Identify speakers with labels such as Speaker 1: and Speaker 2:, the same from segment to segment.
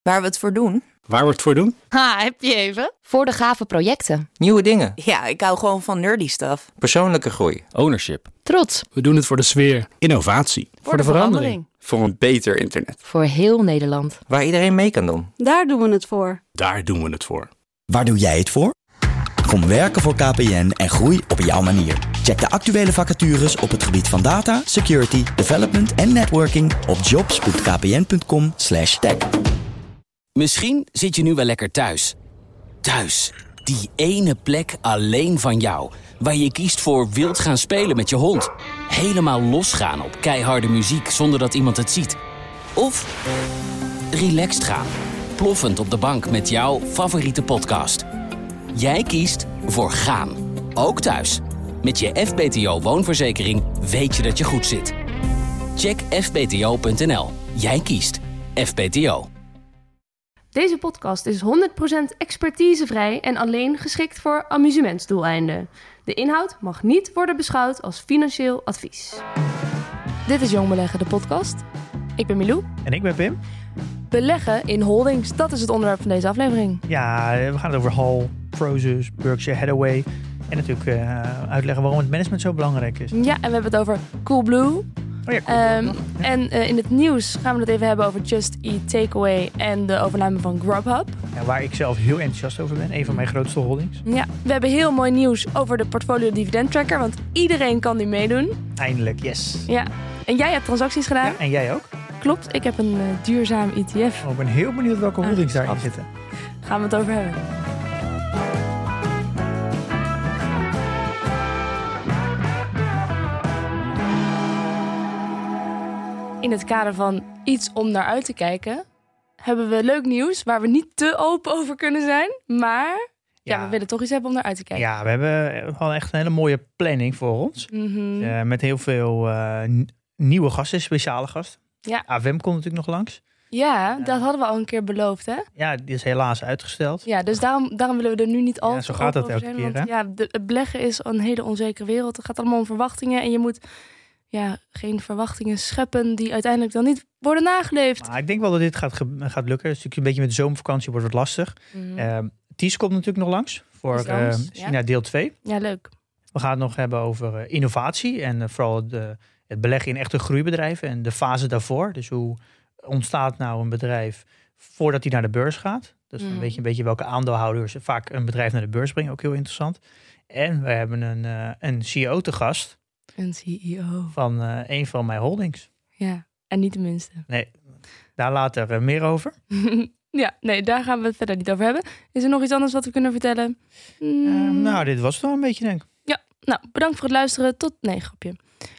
Speaker 1: Waar we het voor doen?
Speaker 2: Waar we het voor doen?
Speaker 1: Heb je even?
Speaker 3: Voor de gave projecten.
Speaker 4: Nieuwe dingen.
Speaker 1: Ja, ik hou gewoon van nerdy stuff.
Speaker 4: Persoonlijke groei.
Speaker 2: Ownership.
Speaker 3: Trots.
Speaker 2: We doen het voor de sfeer. Innovatie.
Speaker 1: Voor de verandering.
Speaker 5: Voor een beter internet.
Speaker 3: Voor heel Nederland.
Speaker 4: Waar iedereen mee kan doen.
Speaker 6: Daar doen we het voor.
Speaker 2: Daar doen we het voor.
Speaker 7: Waar doe jij het voor? Kom werken voor KPN en groei op jouw manier. Check de actuele vacatures op het gebied van data, security, development en networking op jobs.kpn.com/tech.
Speaker 8: Misschien zit je nu wel lekker thuis. Thuis, die ene plek alleen van jou. Waar je kiest voor wild gaan spelen met je hond. Helemaal losgaan op keiharde muziek zonder dat iemand het ziet. Of relaxed gaan. Ploffend op de bank met jouw favoriete podcast. Jij kiest voor gaan. Ook thuis. Met je FBTO woonverzekering weet je dat je goed zit. Check fbto.nl. Jij kiest FBTO.
Speaker 9: Deze podcast is 100% expertisevrij en alleen geschikt voor amusementsdoeleinden. De inhoud mag niet worden beschouwd als financieel advies. Dit is Jong Beleggen, de podcast. Ik ben Milou.
Speaker 10: En ik ben Pim.
Speaker 9: Beleggen in holdings, dat is het onderwerp van deze aflevering.
Speaker 10: Ja, we gaan het over Hall, Prosus, Berkshire Hathaway. En natuurlijk uitleggen waarom het management zo belangrijk is.
Speaker 9: Ja, en we hebben het over Coolblue.
Speaker 10: Oh ja, Coolblue.
Speaker 9: En in het nieuws gaan we het even hebben over Just Eat Takeaway en de overname van Grubhub.
Speaker 10: Ja, waar ik zelf heel enthousiast over ben. Een van mijn grootste holdings.
Speaker 9: Ja, we hebben heel mooi nieuws over de portfolio dividend tracker, want iedereen kan die meedoen.
Speaker 10: Eindelijk, yes.
Speaker 9: Ja, en jij hebt transacties gedaan.
Speaker 10: Ja, en jij ook?
Speaker 9: Klopt, ik heb een duurzaam ETF.
Speaker 10: Oh, ik ben heel benieuwd welke holdings daarin zitten.
Speaker 9: Gaan we het over hebben. In het kader van iets om naar uit te kijken, hebben we leuk nieuws waar we niet te open over kunnen zijn. Maar we willen toch iets hebben om naar uit te kijken.
Speaker 10: Ja, we hebben gewoon echt een hele mooie planning voor ons.
Speaker 9: Mm-hmm.
Speaker 10: Met heel veel nieuwe gasten, speciale gasten.
Speaker 9: Ja.
Speaker 10: AWM komt natuurlijk nog langs.
Speaker 9: Ja, dat hadden we al een keer beloofd, hè?
Speaker 10: Ja, die is helaas uitgesteld.
Speaker 9: Ja, dus daarom willen we er nu niet al te
Speaker 10: zo gaat dat
Speaker 9: over
Speaker 10: elke
Speaker 9: zijn.
Speaker 10: keer,
Speaker 9: Want,
Speaker 10: hè?
Speaker 9: ja, het beleggen is een hele onzekere wereld. Het gaat allemaal om verwachtingen. En je moet geen verwachtingen scheppen die uiteindelijk dan niet worden nageleefd.
Speaker 10: Maar ik denk wel dat dit gaat lukken. Het is natuurlijk een beetje met de zomervakantie wordt het lastig. Ties komt natuurlijk nog langs voor China deel 2.
Speaker 9: Ja, leuk.
Speaker 10: We gaan het nog hebben over innovatie en vooral het beleggen in echte groeibedrijven en de fase daarvoor. Dus hoe ontstaat nou een bedrijf voordat hij naar de beurs gaat? Dus dan weet je een beetje welke aandeelhouders vaak een bedrijf naar de beurs brengen. Ook heel interessant. En we hebben een CEO te gast.
Speaker 9: Een CEO.
Speaker 10: Van een van mijn holdings.
Speaker 9: Ja, en niet de minste.
Speaker 10: Nee, daar later meer over.
Speaker 9: Ja, nee, daar gaan we het verder niet over hebben. Is er nog iets anders wat we kunnen vertellen?
Speaker 10: Nou, dit was het wel een beetje, denk ik.
Speaker 9: Ja, nou, bedankt voor het luisteren. Nee, grapje.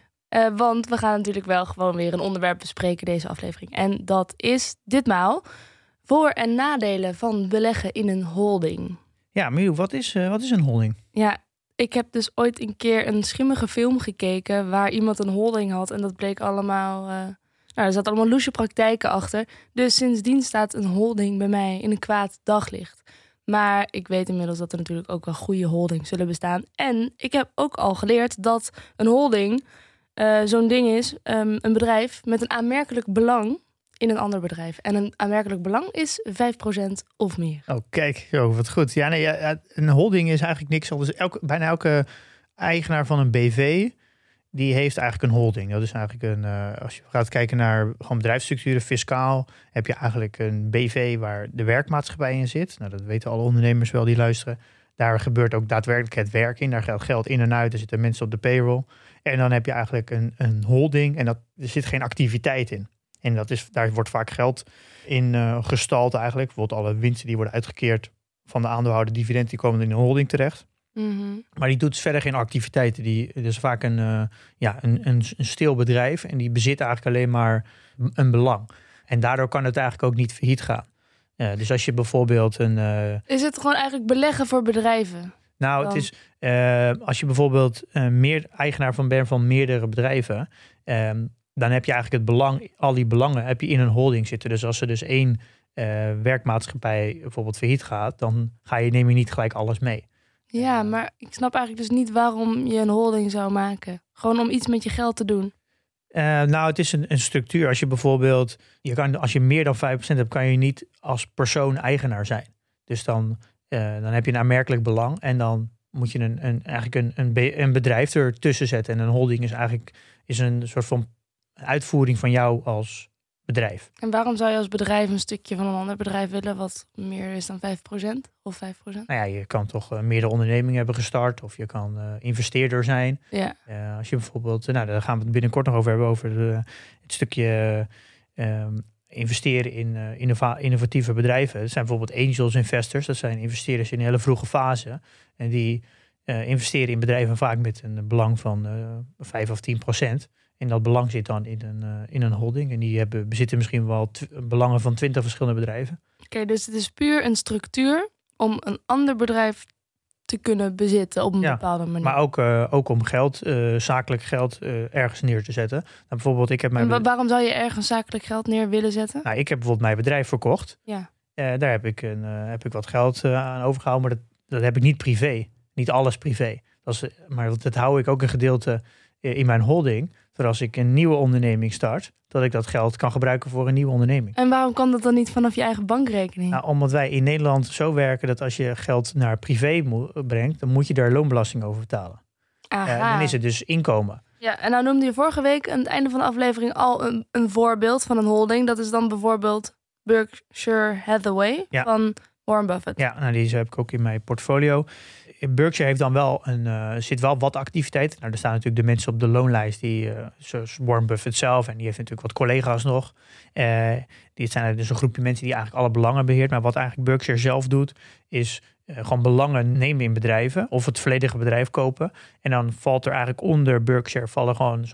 Speaker 9: Want we gaan natuurlijk wel gewoon weer een onderwerp bespreken deze aflevering. En dat is ditmaal voor- en nadelen van beleggen in een holding.
Speaker 10: Ja, Milou, wat is een holding?
Speaker 9: Ja, ik heb dus ooit een keer een schimmige film gekeken waar iemand een holding had. En dat bleek allemaal... er zaten allemaal loesje praktijken achter. Dus sindsdien staat een holding bij mij in een kwaad daglicht. Maar ik weet inmiddels dat er natuurlijk ook wel goede holdings zullen bestaan. En ik heb ook al geleerd dat een holding zo'n ding is. Een bedrijf met een aanmerkelijk belang in een ander bedrijf. En een aanmerkelijk belang is 5% of meer.
Speaker 10: Oh, kijk, wat goed. Ja, een holding is eigenlijk niks anders. Bijna elke eigenaar van een BV, die heeft eigenlijk een holding. Dat is eigenlijk als je gaat kijken naar gewoon bedrijfsstructuren, fiscaal, heb je eigenlijk een BV waar de werkmaatschappij in zit. Nou, dat weten alle ondernemers wel die luisteren. Daar gebeurt ook daadwerkelijk het werk in. Daar gaat geld in en uit. Er zitten mensen op de payroll. En dan heb je eigenlijk een holding en er zit geen activiteit in. En daar wordt vaak geld in gestald eigenlijk. Bijvoorbeeld alle winsten die worden uitgekeerd van de aandeelhouder, dividend, die komen in een holding terecht.
Speaker 9: Mm-hmm.
Speaker 10: Maar die doet verder geen activiteiten. Die is vaak een stil bedrijf en die bezit eigenlijk alleen maar een belang. En daardoor kan het eigenlijk ook niet failliet gaan. Dus als je bijvoorbeeld
Speaker 9: Is het gewoon eigenlijk beleggen voor bedrijven?
Speaker 10: Nou, het is als je bijvoorbeeld meer eigenaar bent van meerdere bedrijven, dan heb je eigenlijk het belang, al die belangen heb je in een holding zitten. Dus als er dus één werkmaatschappij bijvoorbeeld failliet gaat, dan neem je niet gelijk alles mee.
Speaker 9: Ja, maar ik snap eigenlijk dus niet waarom je een holding zou maken. Gewoon om iets met je geld te doen.
Speaker 10: Het is een structuur. Als je bijvoorbeeld, als je meer dan 5% hebt, kan je niet als persoon eigenaar zijn. Dus dan heb je een aanmerkelijk belang en dan moet je eigenlijk een bedrijf ertussen zetten. En een holding is een soort van uitvoering van jou als bedrijf.
Speaker 9: En waarom zou je als bedrijf een stukje van een ander bedrijf willen wat meer is dan 5% of 5%?
Speaker 10: Nou ja, je kan toch meerdere ondernemingen hebben gestart of je kan investeerder zijn.
Speaker 9: Ja.
Speaker 10: Als je bijvoorbeeld, daar gaan we het binnenkort nog over hebben, over het stukje investeren in innovatieve bedrijven. Dat zijn bijvoorbeeld angels investors, dat zijn investeerders in een hele vroege fase. En die investeren in bedrijven vaak met een belang van 5 of 10%. En dat belang zit dan in een holding. En die bezitten misschien wel belangen van 20 verschillende bedrijven.
Speaker 9: Oké, dus het is puur een structuur om een ander bedrijf te kunnen bezitten op een bepaalde manier.
Speaker 10: Maar ook om zakelijk geld ergens neer te zetten. Nou, bijvoorbeeld, ik heb
Speaker 9: waarom zou je ergens zakelijk geld neer willen zetten?
Speaker 10: Nou, ik heb bijvoorbeeld mijn bedrijf verkocht.
Speaker 9: Ja.
Speaker 10: Daar heb ik wat geld aan overgehouden, maar dat heb ik niet privé. Niet alles privé. Maar dat hou ik ook een gedeelte in mijn holding. Zodat als ik een nieuwe onderneming start, dat ik dat geld kan gebruiken voor een nieuwe onderneming.
Speaker 9: En waarom kan dat dan niet vanaf je eigen bankrekening?
Speaker 10: Nou, omdat wij in Nederland zo werken dat als je geld naar privé brengt, dan moet je daar loonbelasting over betalen. Dan is het dus inkomen.
Speaker 9: Ja, en nou noemde je vorige week aan het einde van de aflevering al een voorbeeld van een holding. Dat is dan bijvoorbeeld Berkshire Hathaway van Warren Buffett.
Speaker 10: Ja, nou, die heb ik ook in mijn portfolio. Berkshire heeft dan wel zit wel wat activiteit. Nou, er staan natuurlijk de mensen op de loonlijst zoals Warren Buffett zelf, en die heeft natuurlijk wat collega's nog. Die zijn dus een groepje mensen die eigenlijk alle belangen beheert. Maar wat eigenlijk Berkshire zelf doet, is gewoon belangen nemen in bedrijven of het volledige bedrijf kopen. En dan valt er eigenlijk onder Berkshire vallen gewoon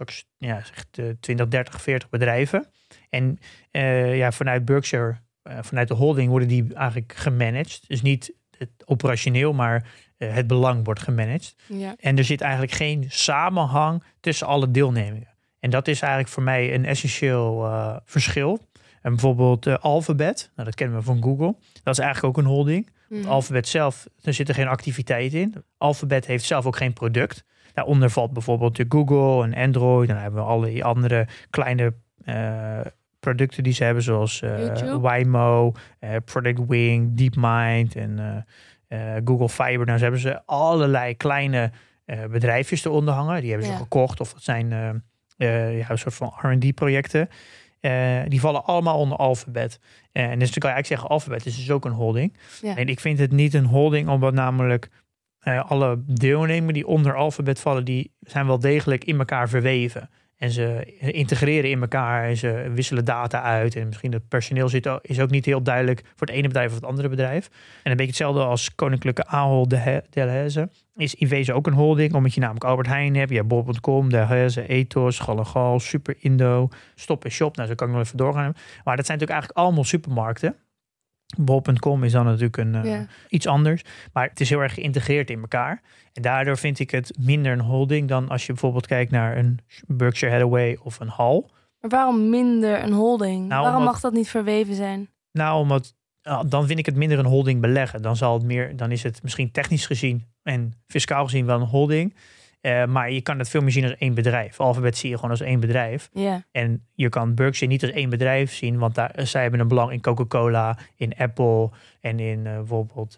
Speaker 10: 20, 30, 40 bedrijven. En vanuit Berkshire, vanuit de holding worden die eigenlijk gemanaged. Dus niet het operationeel, maar het belang wordt gemanaged. Ja. En er zit eigenlijk geen samenhang tussen alle deelnemingen. En dat is eigenlijk voor mij een essentieel verschil. En bijvoorbeeld Alphabet, dat kennen we van Google. Dat is eigenlijk ook een holding. Alphabet zelf, er zit er geen activiteit in. Alphabet heeft zelf ook geen product. Daaronder valt bijvoorbeeld de Google en Android. En dan hebben we alle andere kleine producten die ze hebben, zoals Waymo, Project Wing, DeepMind en Google Fiber. Nou, ze hebben ze allerlei kleine bedrijfjes eronder hangen. Die hebben ze gekocht of dat zijn een soort van R&D-projecten. Die vallen allemaal onder Alphabet. En dus dan kan je eigenlijk zeggen, Alphabet is dus ook een holding. Ja. En ik vind het niet een holding, omdat namelijk alle deelnemers die onder Alphabet vallen, die zijn wel degelijk in elkaar verweven. En ze integreren in elkaar en ze wisselen data uit. En misschien het personeel is ook niet heel duidelijk voor het ene bedrijf of het andere bedrijf. En een beetje hetzelfde als Koninklijke Ahold Delhaize. Is in wezen ook een holding, omdat je namelijk Albert Heijn hebt. Je hebt bol.com, Delhaize, Ethos, Gal & Gal, Super Indo, Stop & Shop. Nou, zo kan ik nog even doorgaan. Maar dat zijn natuurlijk eigenlijk allemaal supermarkten. Bol.com is dan natuurlijk iets anders. Maar het is heel erg geïntegreerd in elkaar. En daardoor vind ik het minder een holding dan als je bijvoorbeeld kijkt naar een Berkshire Hathaway of een Hall.
Speaker 9: Maar waarom minder een holding? Nou, waarom mag dat niet verweven zijn?
Speaker 10: Nou, omdat dan vind ik het minder een holding beleggen. Dan is het misschien technisch gezien en fiscaal gezien wel een holding. Maar je kan het veel meer zien als één bedrijf. Alphabet zie je gewoon als één bedrijf. Yeah. En je kan Berkshire niet als één bedrijf zien, want zij hebben een belang in Coca-Cola, in Apple en in bijvoorbeeld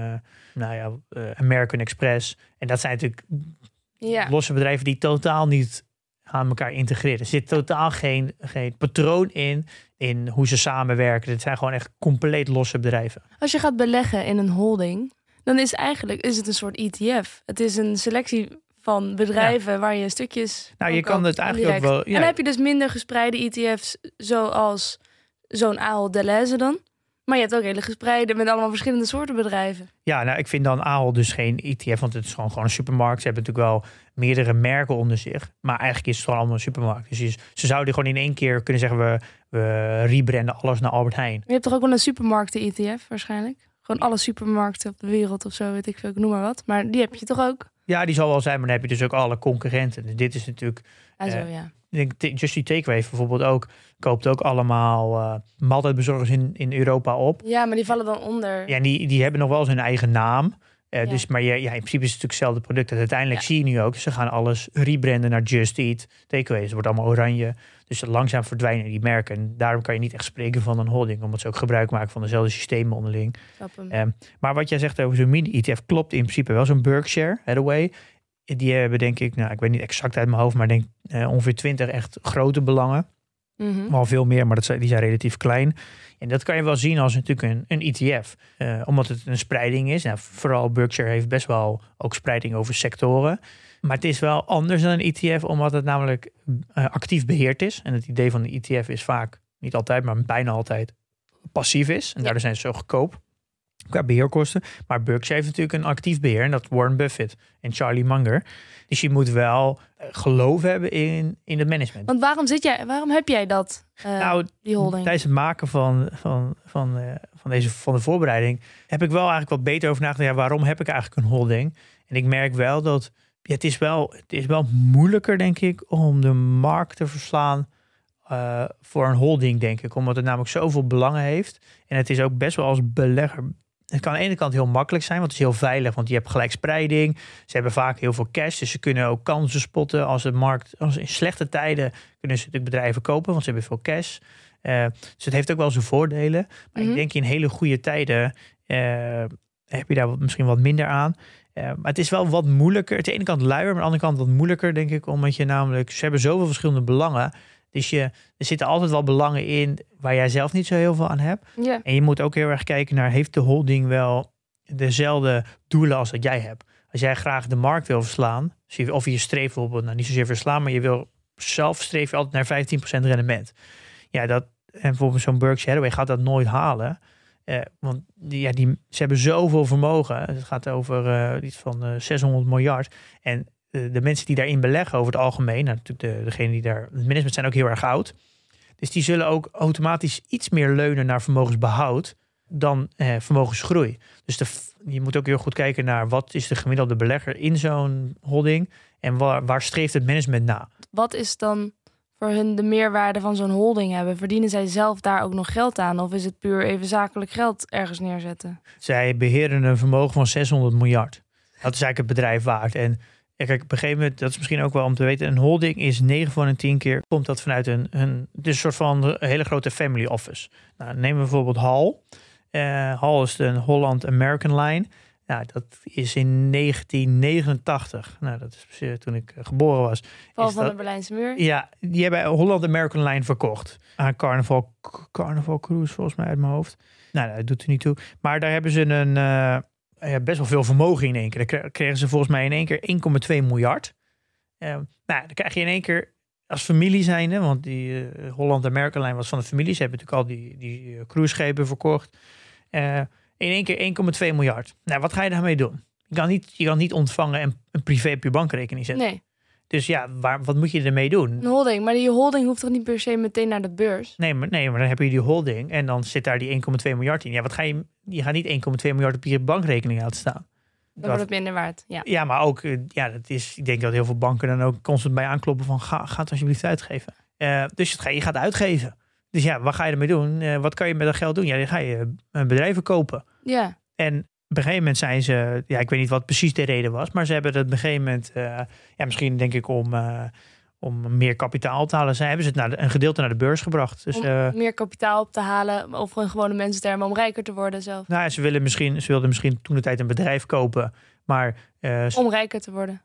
Speaker 10: American Express. En dat zijn natuurlijk losse bedrijven die totaal niet aan elkaar integreren. Er zit totaal geen patroon in hoe ze samenwerken. Het zijn gewoon echt compleet losse bedrijven.
Speaker 9: Als je gaat beleggen in een holding, dan is het een soort ETF. Het is een selectie van bedrijven waar je stukjes.
Speaker 10: Nou, je kan het eigenlijk ook wel. Ja.
Speaker 9: En dan heb je dus minder gespreide ETF's, zoals zo'n Ahold Delhaize dan. Maar je hebt ook hele gespreide met allemaal verschillende soorten bedrijven.
Speaker 10: Ja, nou, ik vind dan Ahold dus geen ETF, want het is gewoon een supermarkt. Ze hebben natuurlijk wel meerdere merken onder zich, maar eigenlijk is het gewoon allemaal een supermarkt. Dus ze zouden gewoon in één keer kunnen zeggen, we rebranden alles naar Albert Heijn.
Speaker 9: Je hebt toch ook wel een supermarkten-ETF waarschijnlijk? Gewoon alle supermarkten op de wereld of zo, weet ik veel, ik noem maar wat. Maar die heb je toch ook?
Speaker 10: Ja, die zal wel zijn, maar dan heb je dus ook alle concurrenten. Dus dit is natuurlijk. Ik denk Just Eat Takeaway bijvoorbeeld ook koopt ook allemaal maaltijdbezorgers in Europa op.
Speaker 9: Ja, maar die vallen dan onder.
Speaker 10: Ja, en die hebben nog wel eens hun eigen naam. Dus, maar in principe is het natuurlijk hetzelfde product. En uiteindelijk zie je nu ook, ze gaan alles rebranden naar Just Eat. Takeaway, het wordt allemaal oranje. Dus langzaam verdwijnen die merken. En daarom kan je niet echt spreken van een holding. Omdat ze ook gebruik maken van dezelfde systemen onderling. Maar wat jij zegt over zo'n mini-ETF klopt in principe wel. Zo'n Berkshire Hathaway. Die hebben denk ik, ik weet niet exact uit mijn hoofd. Maar denk ongeveer 20 echt grote belangen. Wel veel meer, maar die zijn relatief klein. En dat kan je wel zien als natuurlijk een ETF. Omdat het een spreiding is. Nou, vooral Berkshire heeft best wel ook spreiding over sectoren. Maar het is wel anders dan een ETF, omdat het namelijk actief beheerd is. En het idee van een ETF is vaak, niet altijd, maar bijna altijd passief is. En daardoor zijn ze zo goedkoop qua beheerkosten. Maar Berkshire heeft natuurlijk een actief beheer. En dat Warren Buffett en Charlie Munger. Dus je moet wel geloof hebben in het management.
Speaker 9: Want waarom heb jij dat, die holding?
Speaker 10: Tijdens het maken van de voorbereiding heb ik wel eigenlijk wat beter over nagedacht. Ja, waarom heb ik eigenlijk een holding? En ik merk wel dat het is wel moeilijker, denk ik, om de markt te verslaan voor een holding, denk ik. Omdat het namelijk zoveel belangen heeft. En het is ook best wel als belegger. Het kan aan de ene kant heel makkelijk zijn, want het is heel veilig. Want je hebt gelijk spreiding. Ze hebben vaak heel veel cash. Dus ze kunnen ook kansen spotten. Als in slechte tijden kunnen ze natuurlijk bedrijven kopen. Want ze hebben veel cash. Dus het heeft ook wel zijn voordelen. Maar ik denk in hele goede tijden heb je daar misschien wat minder aan. Maar het is wel wat moeilijker. Aan de ene kant luier, maar aan de andere kant wat moeilijker, denk ik. Omdat je namelijk, ze hebben zoveel verschillende belangen. Dus er zitten altijd wel belangen in waar jij zelf niet zo heel veel aan hebt.
Speaker 9: Ja.
Speaker 10: En je moet ook heel erg kijken naar, heeft de holding wel dezelfde doelen als dat jij hebt? Als jij graag de markt wil verslaan, of je streeft bijvoorbeeld, niet zozeer verslaan, maar je wil zelf streef je altijd naar 15% rendement. Ja, en bijvoorbeeld zo'n Berkshire Hathaway gaat dat nooit halen. Want ze hebben zoveel vermogen. Het gaat over iets van 600 miljard. En de mensen die daarin beleggen over het algemeen, natuurlijk degene die daar, het management zijn ook heel erg oud. Dus die zullen ook automatisch iets meer leunen naar vermogensbehoud dan vermogensgroei. Dus je moet ook heel goed kijken naar wat is de gemiddelde belegger in zo'n holding en waar streeft het management na.
Speaker 9: Wat is dan voor hun de meerwaarde van zo'n holding hebben? Verdienen zij zelf daar ook nog geld aan? Of is het puur even zakelijk geld ergens neerzetten? Zij
Speaker 10: beheren een vermogen van 600 miljard. Dat is eigenlijk het bedrijf waard. En kijk, op een gegeven moment, dat is misschien ook wel om te weten, een holding is 9 van de 10 keer, komt dat vanuit een soort van hele grote family office. Nou, nemen we bijvoorbeeld HAL. HAL is een Holland American Line. Nou, dat is in 1989. Nou, dat is toen ik geboren was.
Speaker 9: Val van de Berlijnse muur.
Speaker 10: Ja, die hebben Holland American Line verkocht aan Carnival Cruise, volgens mij uit mijn hoofd. Nou, dat doet er niet toe. Maar daar hebben ze best wel veel vermogen in één keer. Dan kregen ze volgens mij in één keer 1,2 miljard. Dan krijg je in één keer als familie zijnde, want die Holland American Line was van de familie. Ze hebben natuurlijk al die cruiseschepen verkocht. In één keer 1,2 miljard. Nou, wat ga je daarmee doen? Je kan niet ontvangen en een privé op je bankrekening zetten.
Speaker 9: Nee.
Speaker 10: Dus ja, wat moet je ermee doen?
Speaker 9: Een holding, maar die holding hoeft toch niet per se meteen naar de beurs?
Speaker 10: Nee, maar dan heb je die holding en dan zit daar die 1,2 miljard in. Ja, je gaat niet 1,2 miljard op je bankrekening laten staan.
Speaker 9: Dan wordt het minder waard.
Speaker 10: Ja, maar ook, ik denk dat heel veel banken dan ook constant bij aankloppen van ga het alsjeblieft uitgeven. Dus je gaat uitgeven. Dus ja, wat ga je ermee doen? Wat kan je met dat geld doen? Ja, dan ga je bedrijven kopen.
Speaker 9: Ja.
Speaker 10: En op een gegeven moment zijn ze, ik weet niet wat precies de reden was, maar ze hebben het op een gegeven moment, misschien denk ik om meer kapitaal te halen, hebben ze het een gedeelte naar de beurs gebracht. Dus,
Speaker 9: om meer kapitaal op te halen, of in gewone mensentermen om rijker te worden zelf.
Speaker 10: Nou, ze wilden misschien toen de tijd een bedrijf kopen, maar
Speaker 9: om rijker te worden.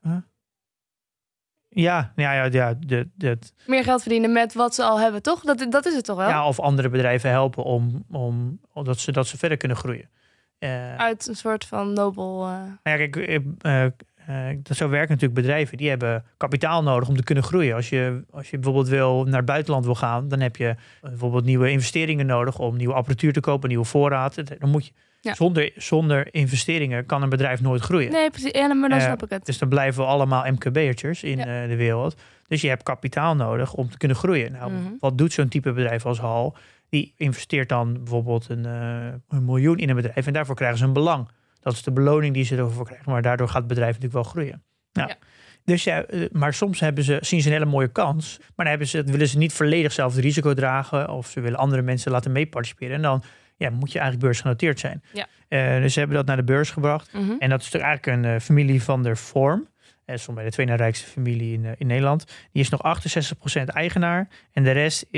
Speaker 10: Ja.
Speaker 9: Meer geld verdienen met wat ze al hebben, toch? Dat is het toch wel?
Speaker 10: Ja, of andere bedrijven helpen om dat ze verder kunnen groeien.
Speaker 9: Uit een soort van nobel...
Speaker 10: Kijk, zo werken natuurlijk bedrijven. Die hebben kapitaal nodig om te kunnen groeien. Als je bijvoorbeeld naar het buitenland wil gaan, dan heb je bijvoorbeeld nieuwe investeringen nodig om nieuwe apparatuur te kopen, nieuwe voorraad. Dan moet je... Ja. Zonder investeringen kan een bedrijf nooit groeien.
Speaker 9: Nee, precies. Ja, maar dan snap ik het.
Speaker 10: Dus dan blijven we allemaal MKB'ertjes in de wereld. Dus je hebt kapitaal nodig om te kunnen groeien. Nou, wat doet zo'n type bedrijf als HAL? Die investeert dan bijvoorbeeld een miljoen in een bedrijf en daarvoor krijgen ze een belang. Dat is de beloning die ze ervoor krijgen. Maar daardoor gaat het bedrijf natuurlijk wel groeien. Nou, dus maar soms zien ze een hele mooie kans. Maar dan willen ze niet volledig zelf het risico dragen. Of ze willen andere mensen laten meeparticiperen. En dan moet je eigenlijk beursgenoteerd zijn.
Speaker 9: Ja.
Speaker 10: Dus ze hebben dat naar de beurs gebracht.
Speaker 9: Mhm.
Speaker 10: En dat is toch eigenlijk een familie van der Vorm. Zo'n bij de tweede rijkste familie in Nederland. Die is nog 68% eigenaar. En de rest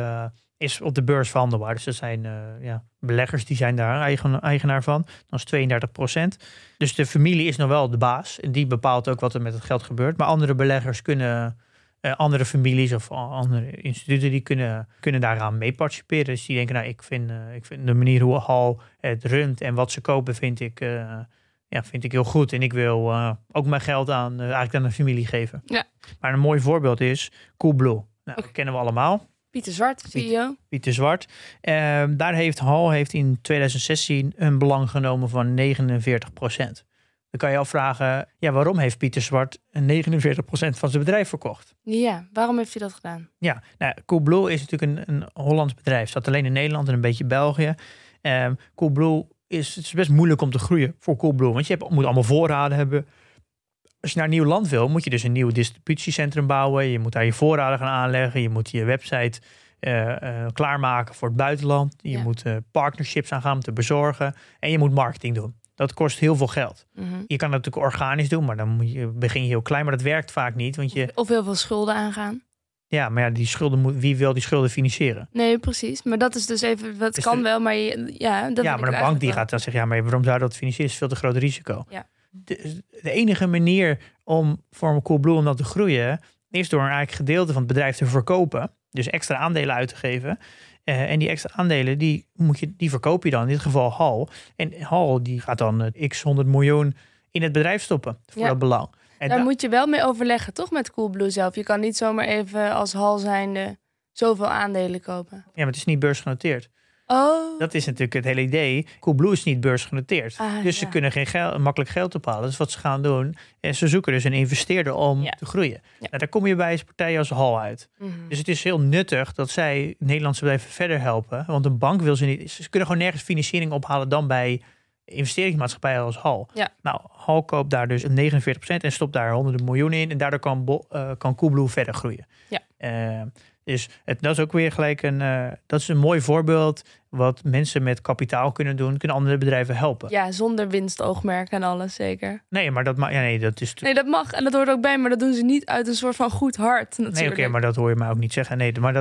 Speaker 10: is op de beurs verhandelbaar. Dus dat zijn beleggers die zijn daar eigenaar van. Dat is 32%. Dus de familie is nog wel de baas. En die bepaalt ook wat er met het geld gebeurt. Maar andere beleggers kunnen... andere families of andere instituten die kunnen daaraan mee participeren. Dus die denken, ik vind de manier hoe HAL het runt en wat ze kopen vind ik heel goed. En ik wil ook mijn geld aan een familie geven.
Speaker 9: Ja.
Speaker 10: Maar een mooi voorbeeld is Coolblue. Nou, dat kennen we allemaal.
Speaker 9: Pieter Zwart, CEO.
Speaker 10: Pieter Zwart. Daar heeft HAL in 2016 een belang genomen van 49%. Dan kan je afvragen, waarom heeft Pieter Zwart 49% van zijn bedrijf verkocht?
Speaker 9: Ja, waarom heeft hij dat gedaan?
Speaker 10: Ja, Coolblue is natuurlijk een Hollands bedrijf. Zat alleen in Nederland en een beetje België. Coolblue het is best moeilijk om te groeien voor Coolblue. Want je moet allemaal voorraden hebben. Als je naar een nieuw land wil, moet je dus een nieuw distributiecentrum bouwen. Je moet daar je voorraden gaan aanleggen. Je moet je website klaarmaken voor het buitenland. Je moet partnerships aangaan om te bezorgen. En je moet marketing doen. Dat kost heel veel geld.
Speaker 9: Mm-hmm.
Speaker 10: Je kan dat natuurlijk organisch doen, maar dan begin je heel klein. Maar dat werkt vaak niet. Want
Speaker 9: of heel veel schulden aangaan.
Speaker 10: Ja, maar die schulden wie wil die schulden financieren?
Speaker 9: Nee, precies. Maar dat is dus even, dat kan wel, maar
Speaker 10: maar de bank die gaat dan zeggen, maar waarom zou dat financieren? Het is veel te groot risico.
Speaker 9: Ja.
Speaker 10: De enige manier voor Coolblue om dat te groeien, is door een eigenlijk gedeelte van het bedrijf te verkopen. Dus extra aandelen uit te geven. En die extra aandelen, die verkoop je dan, in dit geval HAL. En HAL die gaat dan x 100 miljoen in het bedrijf stoppen voor dat belang. En
Speaker 9: daar moet je wel mee overleggen, toch, met Coolblue zelf? Je kan niet zomaar even als HAL zijnde zoveel aandelen kopen. Ja,
Speaker 10: maar het is niet beursgenoteerd.
Speaker 9: Oh.
Speaker 10: Dat is natuurlijk het hele idee. Coolblue is niet beursgenoteerd. Dus ze kunnen geen makkelijk geld ophalen. Dus wat ze gaan doen, ze zoeken dus een investeerder om te groeien. Ja. Nou, daar kom je bij partijen als HAL uit. Mm-hmm. Dus het is heel nuttig dat zij Nederlandse bedrijven verder helpen. Want een bank wil ze niet. Ze kunnen gewoon nergens financiering ophalen dan bij investeringsmaatschappijen als HAL. Ja. Nou, HAL koopt daar dus 49% en stopt daar honderden miljoenen in. En daardoor kan Coolblue verder groeien. Ja. Dus dat is ook weer gelijk dat is een mooi voorbeeld wat mensen met kapitaal kunnen doen, kunnen andere bedrijven helpen.
Speaker 9: Ja, zonder winstoogmerk en alles, zeker.
Speaker 10: Nee, maar dat mag. Ja, nee, dat is.
Speaker 9: Nee, dat mag en dat hoort ook bij, maar dat doen ze niet uit een soort van goed hart. Natuurlijk.
Speaker 10: Nee, oké, maar dat hoor je mij ook niet zeggen. Nee, maar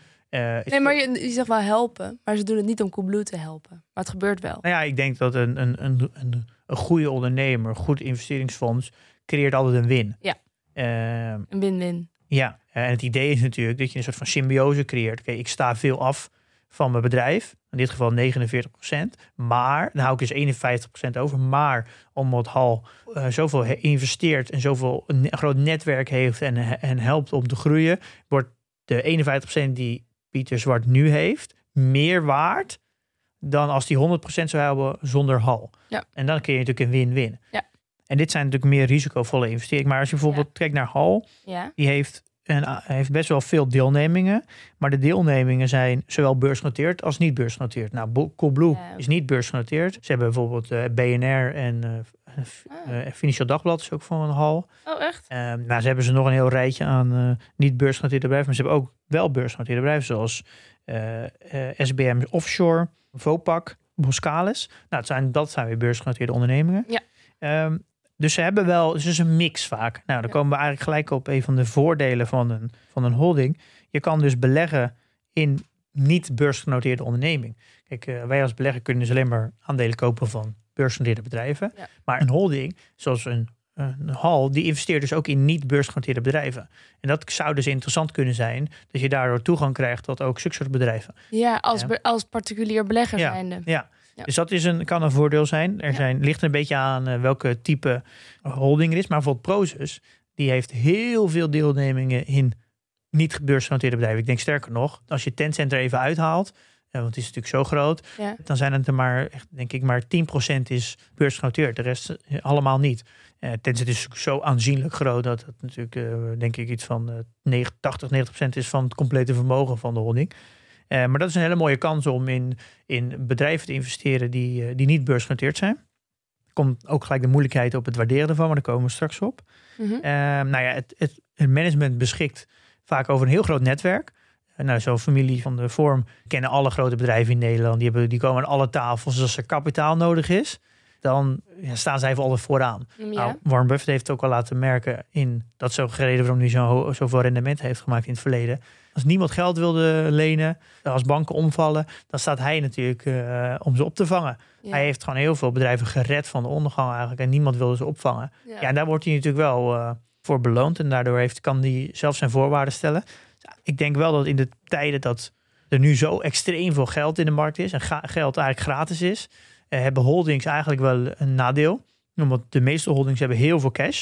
Speaker 9: nee, maar je zegt wel helpen, maar ze doen het niet om Coolblue te helpen. Maar het gebeurt wel.
Speaker 10: Nou ja, ik denk dat een goede ondernemer, een goed investeringsfonds, creëert altijd een win.
Speaker 9: Ja, een win-win.
Speaker 10: Ja, en het idee is natuurlijk dat je een soort van symbiose creëert. Oké, ik sta veel af van mijn bedrijf, in dit geval 49%, maar dan hou ik dus 51% over. Maar omdat HAL zoveel investeert en zoveel een groot netwerk heeft en helpt om te groeien, wordt de 51% die Pieter Zwart nu heeft meer waard dan als die 100% zou hebben zonder HAL. Ja. En dan kun je natuurlijk een win-win. Ja. En dit zijn natuurlijk meer risicovolle investeringen. Maar als je bijvoorbeeld kijkt naar HAL, die heeft best wel veel deelnemingen. Maar de deelnemingen zijn zowel beursgenoteerd als niet beursgenoteerd. Nou, Coolblue is niet beursgenoteerd. Ze hebben bijvoorbeeld BNR en Financieel Dagblad is ook van HAL.
Speaker 9: Oh, echt?
Speaker 10: Ze hebben ze nog een heel rijtje aan niet beursgenoteerde bedrijven. Maar ze hebben ook wel beursgenoteerde bedrijven zoals SBM Offshore, Vopak, Boskalis. Nou, dat zijn weer beursgenoteerde ondernemingen. Ja. Dus ze hebben wel, dus het is een mix vaak. Nou, dan komen we eigenlijk gelijk op een van de voordelen van een holding. Je kan dus beleggen in niet beursgenoteerde onderneming. Kijk, wij als belegger kunnen dus alleen maar aandelen kopen van beursgenoteerde bedrijven. Ja. Maar een holding, zoals een HAL, die investeert dus ook in niet beursgenoteerde bedrijven. En dat zou dus interessant kunnen zijn, dat je daardoor toegang krijgt tot ook zulke soort bedrijven.
Speaker 9: Ja, als particulier belegger zijnde.
Speaker 10: Ja. Ja. Dus dat kan een voordeel zijn. Ligt er een beetje aan welke type holding er is. Maar bijvoorbeeld Prosus, die heeft heel veel deelnemingen in niet beursgenoteerde bedrijven. Ik denk sterker nog, als je Tencent er even uithaalt, want het is natuurlijk zo groot, dan zijn het er maar 10% is beursgenoteerd. De rest allemaal niet. Tencent is zo aanzienlijk groot dat het natuurlijk, denk ik, iets van 80-90% is van het complete vermogen van de holding. Maar dat is een hele mooie kans om in bedrijven te investeren die niet beursgenoteerd zijn. Er komt ook gelijk de moeilijkheid op het waarderen ervan, maar daar komen we straks op. Mm-hmm. Het management beschikt vaak over een heel groot netwerk. Zo'n familie van de Vorm kennen alle grote bedrijven in Nederland. Die komen aan alle tafels. Als er kapitaal nodig is, dan staan zij altijd vooraan.
Speaker 9: Ja.
Speaker 10: Nou, Warren Buffett heeft ook al laten merken in dat zo gereden waarom hij zoveel rendement heeft gemaakt in het verleden. Als niemand geld wilde lenen, als banken omvallen, dan staat hij natuurlijk om ze op te vangen. Ja. Hij heeft gewoon heel veel bedrijven gered van de ondergang eigenlijk en niemand wilde ze opvangen. Ja, en daar wordt hij natuurlijk wel voor beloond en daardoor kan hij zelf zijn voorwaarden stellen. Ik denk wel dat in de tijden dat er nu zo extreem veel geld in de markt is en geld eigenlijk gratis is, hebben holdings eigenlijk wel een nadeel. Omdat de meeste holdings hebben heel veel cash.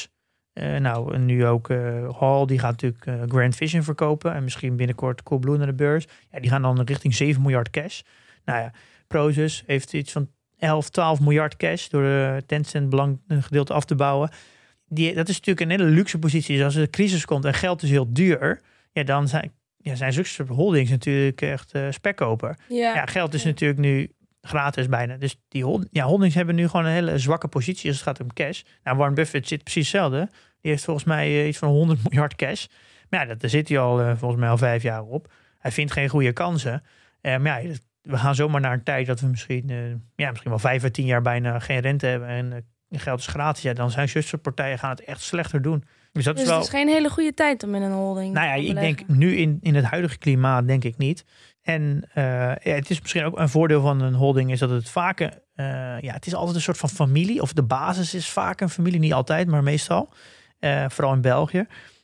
Speaker 10: En nu ook Hall, die gaat natuurlijk Grand Vision verkopen. En misschien binnenkort Coolblue naar de beurs. Ja, die gaan dan richting 7 miljard cash. Nou ja, Prosus heeft iets van 11, 12 miljard cash door de Tencent belanggedeelte af te bouwen. Dat is natuurlijk een hele luxe positie. Dus als er een crisis komt en geld is heel duur, dan zijn zulke soort holdings natuurlijk echt spekkoper. Ja, geld is natuurlijk nu gratis bijna. Dus die holdings hebben nu gewoon een hele zwakke positie als het gaat om cash. Nou, Warren Buffett zit precies hetzelfde. Die heeft volgens mij iets van 100 miljard cash. Maar ja, daar zit hij al volgens mij al 5 jaar op. Hij vindt geen goede kansen. Maar ja, we gaan zomaar naar een tijd dat we misschien wel 5 à 10 jaar bijna geen rente hebben en geld is gratis. Ja, dan zijn zusterpartijen gaan het echt slechter doen. Dus dat is wel.
Speaker 9: Het is geen hele goede tijd om in een holding
Speaker 10: Nou ja,
Speaker 9: te
Speaker 10: ik
Speaker 9: beleggen.
Speaker 10: denk nu in het huidige klimaat denk ik niet. En het is misschien ook een voordeel van een holding is dat het vaak, het is altijd een soort van familie. Of de basis is vaak een familie, niet altijd, maar meestal. Vooral in België.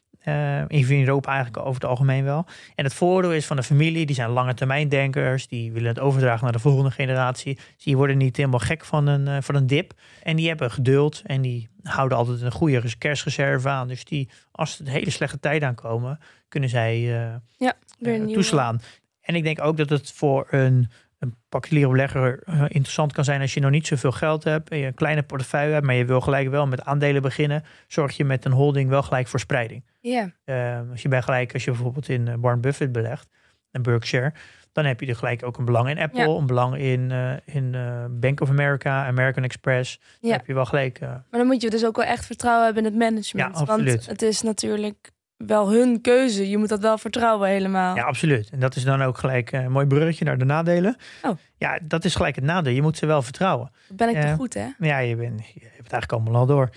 Speaker 10: In Europa eigenlijk over het algemeen wel. En het voordeel is van de familie, die zijn lange termijn denkers. Die willen het overdragen naar de volgende generatie. Dus die worden niet helemaal gek van een dip. En die hebben geduld en die houden altijd een goede cashreserve aan. Dus als er hele slechte tijden aankomen, kunnen zij toeslaan. En ik denk ook dat het voor een particuliere belegger interessant kan zijn als je nog niet zoveel geld hebt en je een kleine portefeuille hebt, maar je wil gelijk wel met aandelen beginnen, zorg je met een holding wel gelijk voor spreiding.
Speaker 9: Ja.
Speaker 10: Als je bijvoorbeeld in Warren Buffett belegt, en Berkshire, dan heb je er gelijk ook een belang in Apple, een belang in Bank of America, American Express. Dan heb je wel gelijk.
Speaker 9: Maar dan moet je dus ook wel echt vertrouwen hebben in het management.
Speaker 10: Ja, absoluut.
Speaker 9: Want het is natuurlijk wel hun keuze. Je moet dat wel vertrouwen helemaal.
Speaker 10: Ja, absoluut. En dat is dan ook gelijk een mooi bruggetje naar de nadelen.
Speaker 9: Oh.
Speaker 10: Ja, dat is gelijk het nadeel. Je moet ze wel vertrouwen.
Speaker 9: Ben ik te goed, hè?
Speaker 10: Ja, je hebt het eigenlijk allemaal al door.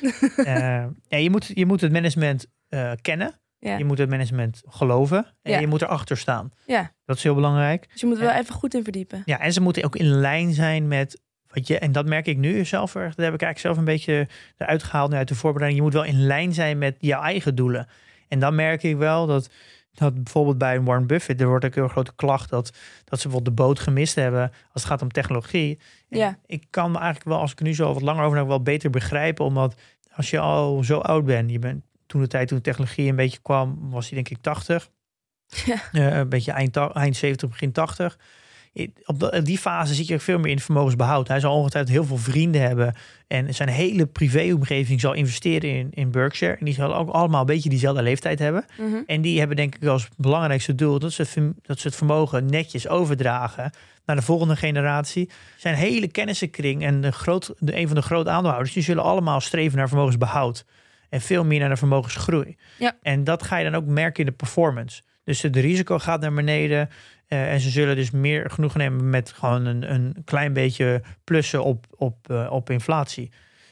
Speaker 10: Je moet het management kennen. Ja. Je moet het management geloven. En je moet erachter staan. Ja. Dat is heel belangrijk.
Speaker 9: Dus je moet wel even goed in verdiepen.
Speaker 10: Ja, en ze moeten ook in lijn zijn met wat je. En dat merk ik nu zelf erg. Dat heb ik eigenlijk zelf een beetje eruit gehaald uit de voorbereiding. Je moet wel in lijn zijn met jouw eigen doelen. En dan merk ik wel dat bijvoorbeeld bij Warren Buffett, er wordt ook een heel grote klacht dat ze bijvoorbeeld de boot gemist hebben als het gaat om technologie. Ja. Ik kan me eigenlijk wel, als ik er nu zo wat langer over heb, wel beter begrijpen. Omdat als je al zo oud bent, je bent toen de technologie een beetje kwam, was hij denk ik 80. Ja. Een beetje eind 70, begin 80. Op die fase zit je ook veel meer in vermogensbehoud. Hij zal ongetwijfeld heel veel vrienden hebben. En zijn hele privéomgeving zal investeren in Berkshire. En die zal ook allemaal een beetje diezelfde leeftijd hebben. Mm-hmm. En die hebben denk ik als belangrijkste doel dat ze het vermogen netjes overdragen naar de volgende generatie. Zijn hele kennissenkring en een van de grote aandeelhouders, die zullen allemaal streven naar vermogensbehoud. En veel meer naar de vermogensgroei. Ja. En dat ga je dan ook merken in de performance. Dus het risico gaat naar beneden. En ze zullen dus meer genoeg nemen met gewoon een klein beetje plussen op inflatie.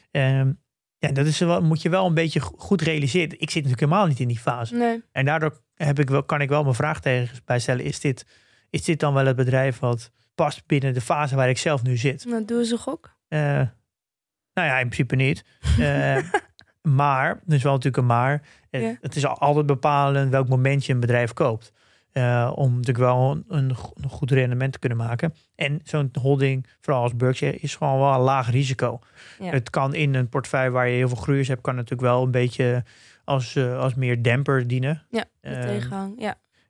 Speaker 10: Dat is moet je wel een beetje goed realiseren. Ik zit natuurlijk helemaal niet in die fase. Nee. En daardoor kan ik wel mijn vraagtekens bij stellen. Is dit dan wel het bedrijf wat past binnen de fase waar ik zelf nu zit?
Speaker 9: Nou, doe eens een gok.
Speaker 10: In principe niet. Maar, er is wel natuurlijk een maar. Het is altijd bepalend welk moment je een bedrijf koopt. Om natuurlijk wel een goed rendement te kunnen maken. En zo'n holding, vooral als Berkshire, is gewoon wel een laag risico. Ja. Het kan in een portefeuille waar je heel veel groeiers hebt, kan natuurlijk wel een beetje als meer demper dienen.
Speaker 9: Ja, tegenhang.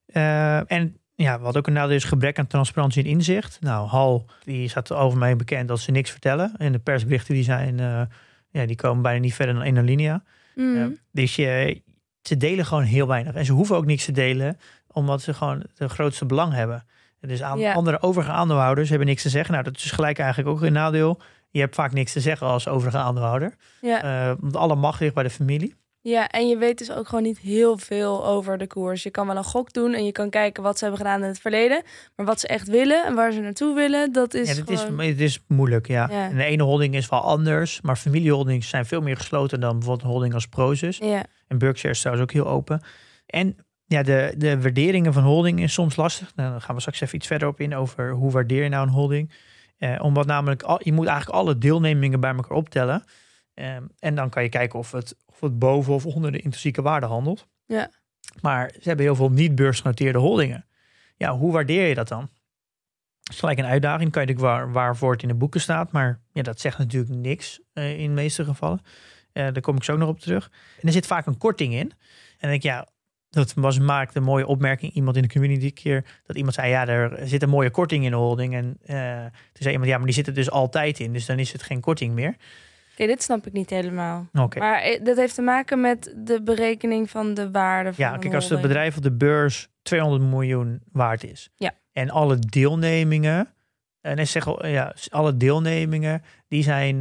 Speaker 9: Ja.
Speaker 10: Wat ook een nadeel is, gebrek aan transparantie en inzicht. Nou, Hall, die staat algemeen bekend dat ze niks vertellen. En de persberichten die komen bijna niet verder dan 1 alinea. Dus ze delen gewoon heel weinig. En ze hoeven ook niks te delen, omdat ze gewoon het grootste belang hebben. Dus andere overige aandeelhouders hebben niks te zeggen. Nou, dat is gelijk eigenlijk ook een nadeel. Je hebt vaak niks te zeggen als overige aandeelhouder. Ja. Want alle macht ligt bij de familie.
Speaker 9: Ja, en je weet dus ook gewoon niet heel veel over de koers. Je kan wel een gok doen en je kan kijken wat ze hebben gedaan in het verleden. Maar wat ze echt willen en waar ze naartoe willen, dat is
Speaker 10: het is moeilijk, ja.
Speaker 9: Ja.
Speaker 10: En de ene holding is wel anders. Maar familieholdings zijn veel meer gesloten dan bijvoorbeeld een holding als Prosus.
Speaker 9: Ja.
Speaker 10: En Berkshire is trouwens ook heel open. En ja, de waarderingen van holding is soms lastig. Nou, dan gaan we straks even iets verder op in over hoe waardeer je nou een holding. Omdat namelijk, je moet eigenlijk alle deelnemingen bij elkaar optellen. En dan kan je kijken of het boven of onder de intrinsieke waarde handelt.
Speaker 9: Ja.
Speaker 10: Maar ze hebben heel veel niet beursgenoteerde holdingen. Ja, hoe waardeer je dat dan? Dat is gelijk een uitdaging. Kan je natuurlijk waarvoor het in de boeken staat. Maar ja, dat zegt natuurlijk niks in de meeste gevallen. Daar kom ik zo nog op terug. En er zit vaak een korting in. En dan denk ik, ja, dat maakte een mooie opmerking. Iemand in de community een keer. Dat iemand zei, ja, er zit een mooie korting in de holding. En toen zei iemand, ja, maar die zit er dus altijd in. Dus dan is het geen korting meer.
Speaker 9: Oké, dit snap ik niet helemaal.
Speaker 10: Okay.
Speaker 9: Maar dat heeft te maken met de berekening van de waarde van
Speaker 10: ja, kijk, als het bedrijf op de beurs 200 miljoen waard is.
Speaker 9: Ja.
Speaker 10: En alle deelnemingen, alle deelnemingen, die zijn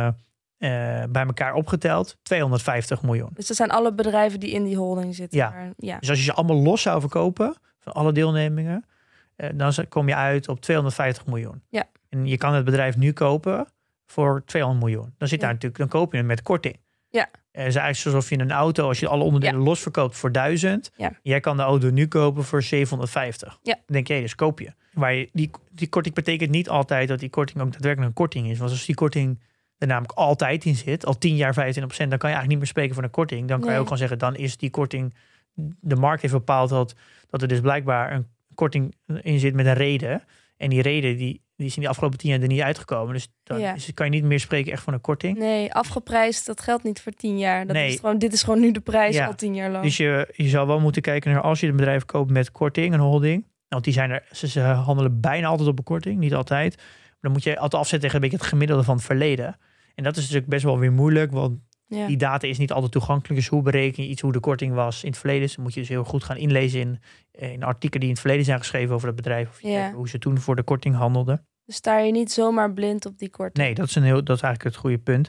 Speaker 10: bij elkaar opgeteld 250 miljoen.
Speaker 9: Dus dat zijn alle bedrijven die in die holding zitten.
Speaker 10: Ja.
Speaker 9: Maar, ja.
Speaker 10: Dus als je ze allemaal los zou verkopen, van alle deelnemingen, dan kom je uit op 250 miljoen.
Speaker 9: Ja.
Speaker 10: En je kan het bedrijf nu kopen voor 200 miljoen. Dan zit daar natuurlijk, dan koop je het met korting.
Speaker 9: Ja.
Speaker 10: Het is eigenlijk alsof je een auto, als je alle onderdelen los verkoopt voor 1000.
Speaker 9: Ja.
Speaker 10: Jij kan de auto nu kopen voor 750.
Speaker 9: Ja.
Speaker 10: Dan denk je, dus koop je. Maar die korting betekent niet altijd dat die korting ook daadwerkelijk een korting is. Want als die korting er namelijk altijd in zit, al 10 jaar 25%, dan kan je eigenlijk niet meer spreken van een korting. Dan kan je ook gewoon zeggen, dan is die korting, de markt heeft bepaald dat er dus blijkbaar een korting in zit met een reden. En die reden, die is in die afgelopen 10 jaar er niet uitgekomen. Dus dan kan je niet meer spreken echt van een korting.
Speaker 9: Nee, afgeprijsd, dat geldt niet voor 10 jaar. Dit is gewoon nu de prijs al 10 jaar lang.
Speaker 10: Dus je zou wel moeten kijken naar als je een bedrijf koopt met korting, een holding. Want ze handelen bijna altijd op een korting, niet altijd. Maar dan moet je altijd afzetten tegen een beetje het gemiddelde van het verleden. En dat is natuurlijk best wel weer moeilijk, want die data is niet altijd toegankelijk. Dus hoe bereken je iets hoe de korting was in het verleden? Dus dan moet je dus heel goed gaan inlezen in artikelen die in het verleden zijn geschreven over het bedrijf. Of hoe ze toen voor de korting handelden.
Speaker 9: Dus sta je niet zomaar blind op die korting?
Speaker 10: Nee, dat is eigenlijk het goede punt.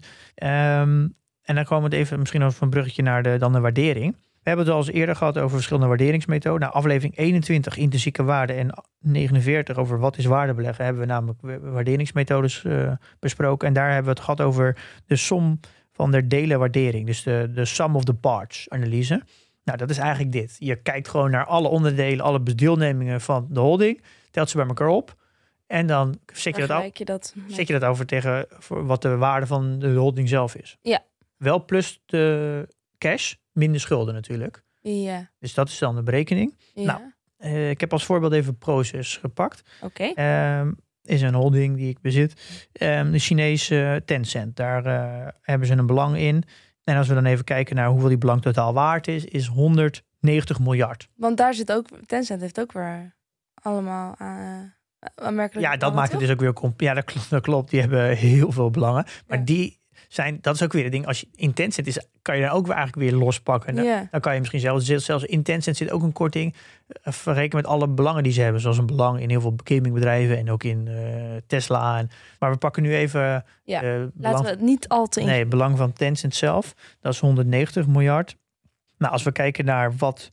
Speaker 10: En dan komen we even misschien nog een bruggetje naar de waardering. We hebben het al eens eerder gehad over verschillende waarderingsmethoden. Nou, aflevering 21, intrinsieke waarde, en 49 over wat is waardebeleggen, hebben we namelijk waarderingsmethodes besproken. En daar hebben we het gehad over de som van de delenwaardering. Dus de sum of the parts analyse. Nou, dat is eigenlijk dit. Je kijkt gewoon naar alle onderdelen, alle deelnemingen van de holding, telt ze bij elkaar op. En dan zet je dat over tegen voor wat de waarde van de holding zelf is.
Speaker 9: Ja.
Speaker 10: Wel plus de cash, minder schulden natuurlijk.
Speaker 9: Ja.
Speaker 10: Dus dat is dan de berekening.
Speaker 9: Ja.
Speaker 10: Nou, ik heb als voorbeeld even Prosus gepakt.
Speaker 9: Oké.
Speaker 10: Is een holding die ik bezit. De Chinese Tencent. Daar hebben ze een belang in. En als we dan even kijken naar hoeveel die belang totaal waard is 190 miljard.
Speaker 9: Want daar zit ook, Tencent heeft ook weer allemaal aanmerkelijk.
Speaker 10: Ja, dat maakt het dus ook weer Ja, dat klopt. Die hebben heel veel belangen. Maar dat is ook weer het ding. Als je in Tencent is, kan je dan ook weer eigenlijk weer lospakken. Dan kan je misschien zelfs in Tencent zit ook een korting. Verrekenen met alle belangen die ze hebben. Zoals een belang in heel veel gamingbedrijven en ook in Tesla. Maar we pakken nu even...
Speaker 9: laten we het niet al te
Speaker 10: het belang van Tencent zelf. Dat is 190 miljard. Nou, als we kijken naar wat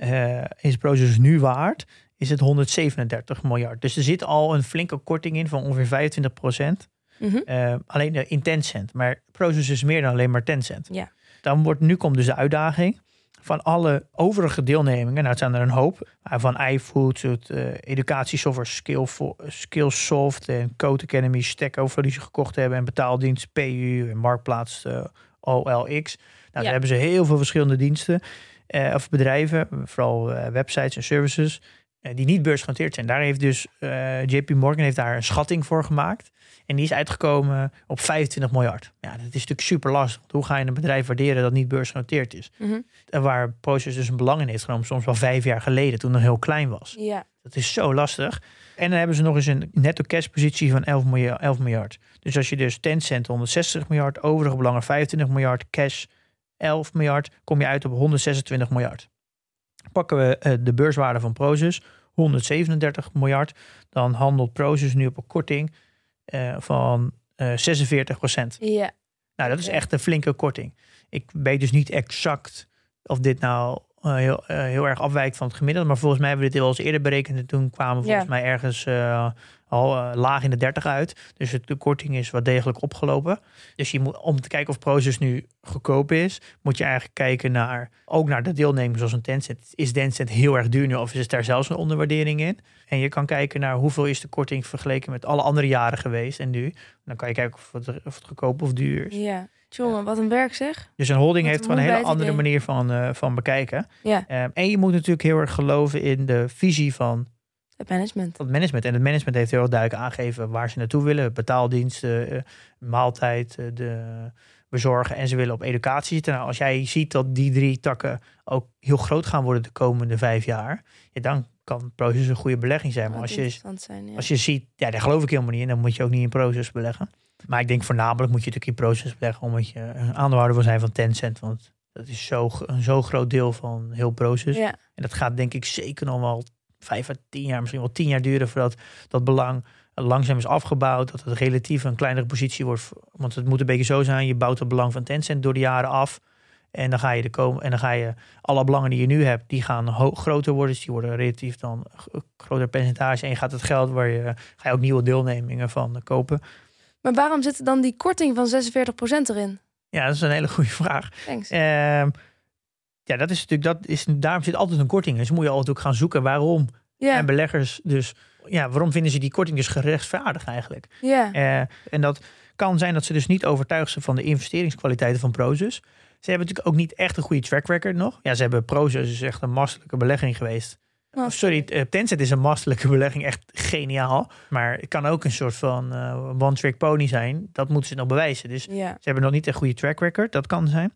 Speaker 10: is Prosus nu waard, is het 137 miljard. Dus er zit al een flinke korting in van ongeveer 25%. Alleen in Tencent. Maar Prosus is meer dan alleen maar Tencent.
Speaker 9: Ja.
Speaker 10: Nu komt dus de uitdaging van alle overige deelnemingen. Nou, het zijn er een hoop. Van iFood, educatiesoftware Skillsoft en Code Academy, Stack Overflow die ze gekocht hebben en betaaldienst PU en Marktplaats OLX. Nou, daar hebben ze heel veel verschillende diensten of bedrijven, vooral websites en services die niet beursgenoteerd zijn. Daar heeft dus JP Morgan heeft daar een schatting voor gemaakt. En die is uitgekomen op 25 miljard. Ja, dat is natuurlijk super lastig. Want hoe ga je een bedrijf waarderen dat niet beursgenoteerd is? En waar Prosus dus een belang in heeft genomen, soms wel 5 jaar geleden, toen het heel klein was.
Speaker 9: Ja.
Speaker 10: Dat is zo lastig. En dan hebben ze nog eens een netto cash positie van 11 miljard. Dus als je dus Tencent 160 miljard, overige belangen 25 miljard, cash 11 miljard, kom je uit op 126 miljard. Pakken we de beurswaarde van Prosus, 137 miljard. Dan handelt Prosus nu op een korting van 46%.
Speaker 9: Ja.
Speaker 10: Nou, dat is echt een flinke korting. Ik weet dus niet exact of dit nou heel erg afwijkt van het gemiddelde. Maar volgens mij hebben we dit wel eens eerder berekend. En toen kwamen volgens mij ergens al laag in de 30 uit. Dus de korting is wat degelijk opgelopen. Dus je moet, om te kijken of Prosus nu goedkoop is, moet je eigenlijk kijken ook naar de deelnemers zoals een Tencent. Is Tencent heel erg duur nu of is daar zelfs een onderwaardering in? En je kan kijken naar hoeveel is de korting vergeleken met alle andere jaren geweest en nu. Dan kan je kijken of het goedkoop of duur is.
Speaker 9: Ja. Jongen, wat een werk zeg.
Speaker 10: Dus een holding heeft gewoon een hele andere manier van bekijken.
Speaker 9: Ja.
Speaker 10: En je moet natuurlijk heel erg geloven in de visie van
Speaker 9: het management.
Speaker 10: En het management heeft heel duidelijk aangegeven waar ze naartoe willen. Betaaldiensten, maaltijd, de bezorgen. En ze willen op educatie zitten. Nou, als jij ziet dat die 3 takken ook heel groot gaan worden de komende 5 jaar. Ja, dan kan Prosus een goede belegging zijn. Maar als je ziet, daar geloof ik helemaal niet in. Dan moet je ook niet in Prosus beleggen. Maar ik denk voornamelijk moet je natuurlijk in Prosus beleggen. Omdat je een aandeelhouder wil zijn van Tencent. Want dat is een zo groot deel van heel Prosus. Ja. En dat gaat denk ik zeker nog wel 5 à 10 jaar, misschien wel 10 jaar duren voordat dat belang langzaam is afgebouwd. Dat het relatief een kleinere positie wordt. Want het moet een beetje zo zijn. Je bouwt het belang van Tencent door de jaren af. En dan ga je alle belangen die je nu hebt, die gaan groter worden. Dus die worden relatief dan een groter percentage. En je gaat het geld ga je ook nieuwe deelnemingen van kopen.
Speaker 9: Maar waarom zit er dan die korting van 46% erin?
Speaker 10: Ja, dat is een hele goede vraag.
Speaker 9: Thanks.
Speaker 10: Ja, dat is natuurlijk, daarom zit altijd een korting. Dus moet je altijd ook gaan zoeken waarom. Ja. En beleggers dus, waarom vinden ze die korting dus gerechtvaardigd eigenlijk?
Speaker 9: Ja.
Speaker 10: En dat kan zijn dat ze dus niet overtuigd zijn van de investeringskwaliteiten van Prosus. Ze hebben natuurlijk ook niet echt een goede track record nog. Ja, ze hebben Prosus is echt een masterlijke belegging geweest. Tencent is een masterlijke belegging, echt geniaal. Maar het kan ook een soort van one-trick pony zijn. Dat moeten ze nog bewijzen. Dus ze hebben nog niet een goede track record. Dat kan zijn.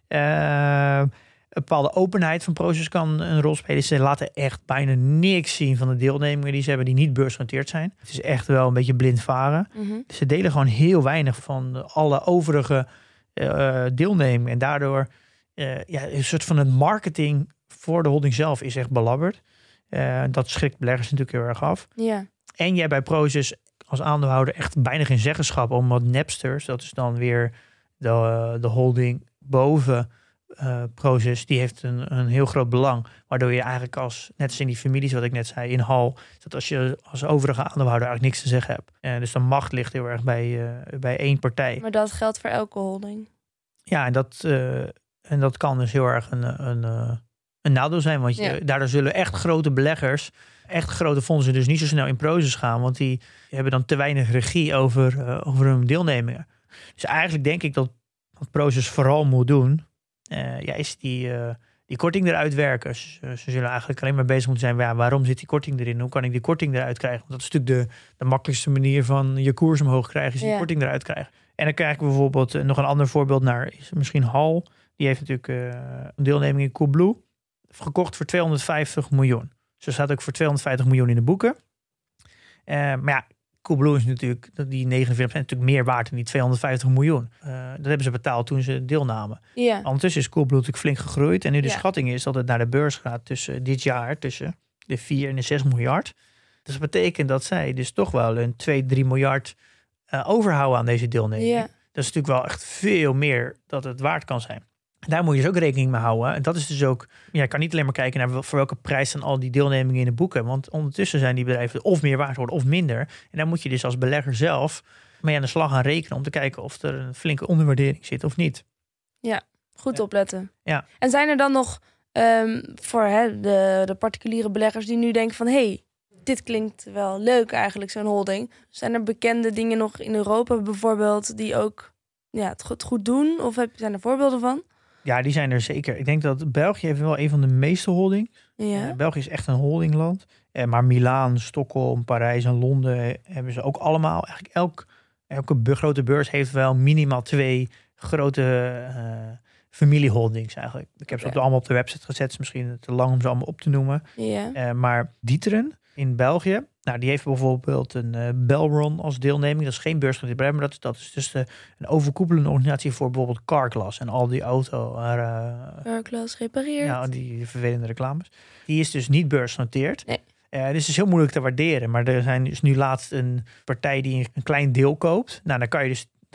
Speaker 10: Een bepaalde openheid van Prosus kan een rol spelen. Ze laten echt bijna niks zien van de deelnemingen die ze hebben die niet beursgenoteerd zijn. Het is echt wel een beetje blind varen. Mm-hmm. Ze delen gewoon heel weinig van alle overige deelnemingen. En daardoor een soort van het marketing voor de holding zelf is echt belabberd. Dat schrikt beleggers natuurlijk heel erg af.
Speaker 9: Ja.
Speaker 10: En jij bij Prosus als aandeelhouder echt bijna geen zeggenschap. Omdat Napsters, dat is dan weer de holding boven Prosus, die heeft een heel groot belang. Waardoor je eigenlijk net als in die families wat ik net zei in Hal, dat als je als overige aandeelhouder eigenlijk niks te zeggen hebt. Dus de macht ligt heel erg bij één partij.
Speaker 9: Maar dat geldt voor elke holding.
Speaker 10: Ja, en dat kan dus heel erg een nadeel zijn. Want daardoor zullen echt grote beleggers, echt grote fondsen dus niet zo snel in Prosus gaan. Want die hebben dan te weinig regie over hun deelnemingen. Dus eigenlijk denk ik dat wat Prosus vooral moet doen, is die korting eruit werken. Ze zullen eigenlijk alleen maar bezig moeten zijn. Waarom zit die korting erin? Hoe kan ik die korting eruit krijgen? Want dat is natuurlijk de makkelijkste manier van je koers omhoog krijgen. Is die korting eruit krijgen. En dan krijg ik bijvoorbeeld nog een ander voorbeeld naar. Is misschien Hal. Die heeft natuurlijk een deelneming in Coolblue. Gekocht voor 250 miljoen. Dus er staat ook voor 250 miljoen in de boeken. Maar Coolblue is natuurlijk, die 49% natuurlijk meer waard dan die 250 miljoen. Dat hebben ze betaald toen ze deelnamen.
Speaker 9: Ja.
Speaker 10: Ondertussen is Coolblue natuurlijk flink gegroeid. En nu de schatting is dat het naar de beurs gaat dit jaar tussen de 4 en de 6 miljard. Dus dat betekent dat zij dus toch wel een 2-3 miljard overhouden aan deze deelneming. Ja. Dat is natuurlijk wel echt veel meer dat het waard kan zijn. Daar moet je dus ook rekening mee houden. En dat is dus ook, je kan niet alleen maar kijken naar voor welke prijs staan al die deelnemingen in de boeken. Want ondertussen zijn die bedrijven of meer waard worden of minder. En dan moet je dus als belegger zelf mee aan de slag gaan rekenen om te kijken of er een flinke onderwaardering zit of niet.
Speaker 9: Ja, goed opletten.
Speaker 10: Ja.
Speaker 9: En zijn er dan nog voor de particuliere beleggers die nu denken van hey, dit klinkt wel leuk eigenlijk, zo'n holding. Zijn er bekende dingen nog in Europa bijvoorbeeld die ook het goed doen? Of zijn er voorbeelden van?
Speaker 10: Ja, die zijn er zeker. Ik denk dat België heeft wel een van de meeste holdings.
Speaker 9: Ja.
Speaker 10: België is echt een holdingland. Maar Milaan, Stockholm, Parijs en Londen hebben ze ook allemaal. Eigenlijk elke grote beurs heeft wel minimaal 2 grote familieholdings eigenlijk. Ik heb ze allemaal op de website gezet. Het is misschien te lang om ze allemaal op te noemen.
Speaker 9: Ja.
Speaker 10: Maar D'Ieteren in België, die heeft bijvoorbeeld een Belron als deelneming. Dat is geen beursgenoteerd bedrijf, maar dat is dus een overkoepelende organisatie voor bijvoorbeeld Carglass en al die auto.
Speaker 9: Carglass repareert.
Speaker 10: Ja, die vervelende reclames. Die is dus niet beursgenoteerd.
Speaker 9: Nee.
Speaker 10: Dus het is heel moeilijk te waarderen. Maar er zijn dus nu laatst een partij die een klein deel koopt. Nou, dan kan je dus dat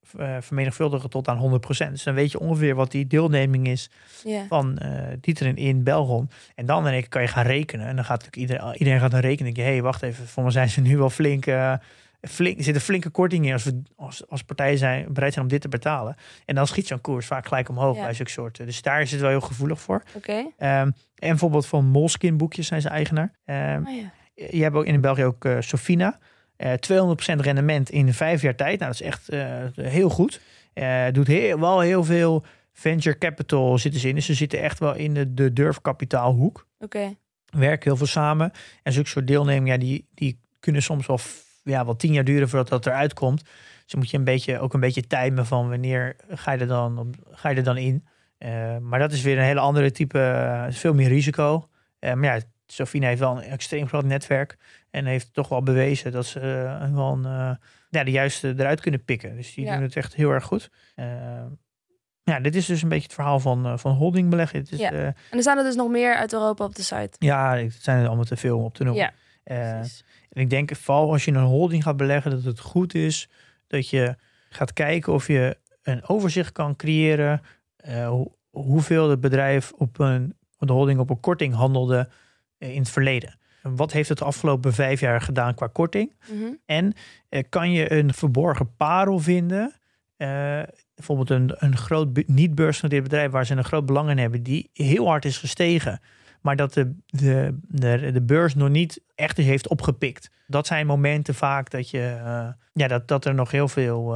Speaker 10: vermenigvuldigen tot aan 100%. Dus dan weet je ongeveer wat die deelneming is van Dieter in Belgon. En dan in één keer kan je gaan rekenen. En dan gaat natuurlijk iedereen gaat dan rekenen. Hé, wacht even, voor mij zijn ze nu wel flink. Er zit een flinke korting in als partijen bereid zijn om dit te betalen. En dan schiet zo'n koers vaak gelijk omhoog bij zulke soorten. Dus daar is het wel heel gevoelig voor.
Speaker 9: Okay.
Speaker 10: En bijvoorbeeld van Moleskine boekjes zijn ze eigenaar. Je hebt ook in België ook Sofina. 200% rendement in 5 jaar tijd. Nou, dat is echt heel goed. Doet wel heel veel venture capital zitten ze in. Dus ze zitten echt wel in de durfkapitaalhoek. Werken heel veel samen. En zulke soort deelnemingen, die kunnen soms wel 10 jaar duren voordat dat eruit komt. Dus moet je ook een beetje timen van wanneer ga je er dan in. Maar dat is weer een hele andere type, veel meer risico. Maar ja, Sofina heeft wel een extreem groot netwerk. En heeft toch wel bewezen dat ze wel de juiste eruit kunnen pikken. Dus die doen het echt heel erg goed. Dit is dus een beetje het verhaal van holdingbeleggen.
Speaker 9: En er staan er dus nog meer uit Europa op de site.
Speaker 10: Ja, het zijn er allemaal te veel om op te noemen. En ik denk vooral als je een holding gaat beleggen, dat het goed is dat je gaat kijken of je een overzicht kan creëren. Hoeveel het bedrijf de holding op een korting handelde in het verleden. Wat heeft het de afgelopen 5 jaar gedaan qua korting?
Speaker 9: Mm-hmm.
Speaker 10: En kan je een verborgen parel vinden? Bijvoorbeeld een groot niet-beursgenoteerd bedrijf waar ze een groot belang in hebben, die heel hard is gestegen, maar dat de beurs nog niet echt heeft opgepikt. Dat zijn momenten vaak dat dat er nog heel veel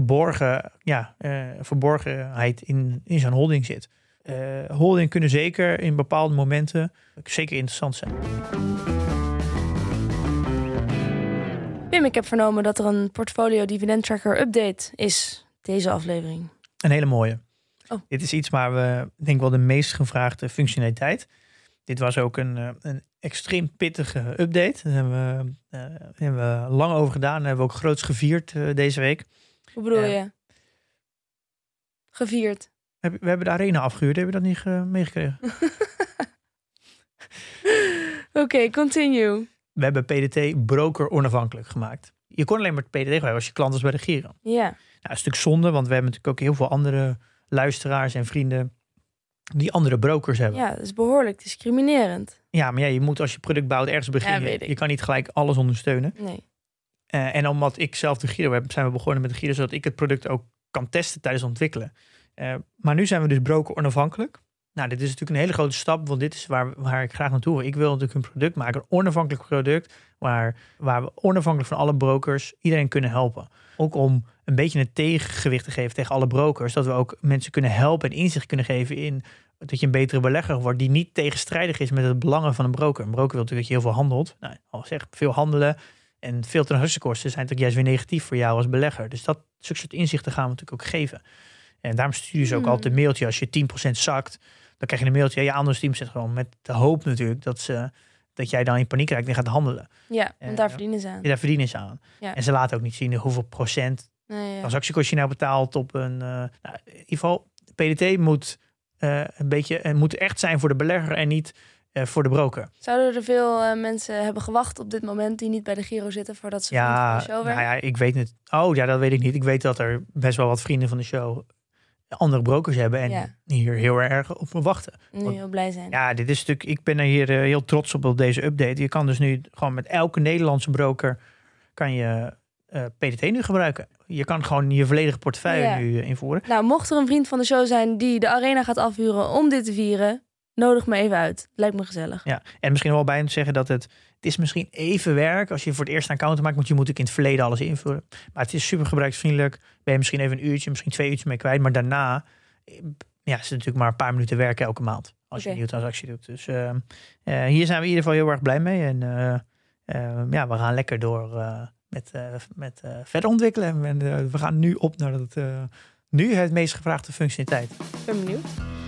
Speaker 10: verborgenheid in zo'n holding zit. Holding kunnen zeker in bepaalde momenten zeker interessant zijn.
Speaker 9: Wim, ik heb vernomen dat er een portfolio dividend tracker update is deze aflevering.
Speaker 10: Een hele mooie.
Speaker 9: Oh.
Speaker 10: Dit is iets waar we denk wel de meest gevraagde functionaliteit. Dit was ook een extreem pittige update. Daar hebben we lang over gedaan. Dat hebben we ook groots gevierd deze week.
Speaker 9: Hoe bedoel je? Gevierd?
Speaker 10: We hebben de arena afgehuurd. Heb je dat niet meegekregen?
Speaker 9: Oké, continue.
Speaker 10: We hebben PDT broker onafhankelijk gemaakt. Je kon alleen maar PDT gebruiken als je klant was bij de Giro.
Speaker 9: Ja.
Speaker 10: Nou, een stuk zonde, want we hebben natuurlijk ook heel veel andere luisteraars en vrienden die andere brokers hebben.
Speaker 9: Ja, dat is behoorlijk discriminerend.
Speaker 10: Ja, maar je moet als je product bouwt ergens beginnen.
Speaker 9: Ja, weet ik.
Speaker 10: Je kan niet gelijk alles ondersteunen.
Speaker 9: Nee.
Speaker 10: En omdat ik zelf de Giro heb, zijn we begonnen met de Giro, zodat ik het product ook kan testen tijdens het ontwikkelen. Maar nu zijn we dus broker onafhankelijk. Nou, dit is natuurlijk een hele grote stap, want dit is waar ik graag naartoe wil. Ik wil natuurlijk een product maken, een onafhankelijk product, waar we onafhankelijk van alle brokers iedereen kunnen helpen. Ook om een beetje een tegengewicht te geven tegen alle brokers, dat we ook mensen kunnen helpen en inzicht kunnen geven in dat je een betere belegger wordt die niet tegenstrijdig is met het belangen van een broker. Een broker wil natuurlijk dat je heel veel handelt. Nou, al zeg, veel handelen en veel transactiekosten zijn natuurlijk juist weer negatief voor jou als belegger. Dus dat soort inzichten gaan we natuurlijk ook geven. En daarom sturen ze ook altijd een mailtje als je 10% zakt. Dan krijg je een mailtje, je aandeel 10% gewoon met de hoop natuurlijk dat jij dan in paniek raakt en gaat handelen.
Speaker 9: Ja, want daar verdienen ze aan.
Speaker 10: Daar verdienen ze aan.
Speaker 9: Ja.
Speaker 10: En ze laten ook niet zien hoeveel procent transactiekost je nou betaalt op een... in ieder geval, PDT moet echt zijn voor de belegger en niet voor de broker.
Speaker 9: Zouden er veel mensen hebben gewacht op dit moment die niet bij de Giro zitten voordat ze vriend van de show werden?
Speaker 10: Nou ja, ik weet het. Oh ja, dat weet ik niet. Ik weet dat er best wel wat vrienden van de show andere brokers hebben en hier heel erg op wachten.
Speaker 9: Nu heel blij zijn.
Speaker 10: Ja, dit is natuurlijk. Ik ben er hier heel trots op deze update. Je kan dus nu gewoon met elke Nederlandse broker kan je PDT nu gebruiken. Je kan gewoon je volledige portefeuille nu invoeren.
Speaker 9: Nou, mocht er een vriend van de show zijn die de arena gaat afhuren om dit te vieren, nodig me even uit. Lijkt me gezellig.
Speaker 10: Ja, en misschien wel bij te zeggen dat het is misschien even werk. Als je voor het eerst een account maakt, moet je in het verleden alles invullen. Maar het is super gebruiksvriendelijk. Ben je misschien even een uurtje, misschien 2 uurtjes mee kwijt. Maar daarna is het natuurlijk maar een paar minuten werken elke maand. Als je een nieuwe transactie doet. Dus hier zijn we in ieder geval heel erg blij mee. En we gaan lekker door met verder ontwikkelen. En we gaan nu op naar het meest gevraagde functionaliteit.
Speaker 9: Ik ben benieuwd.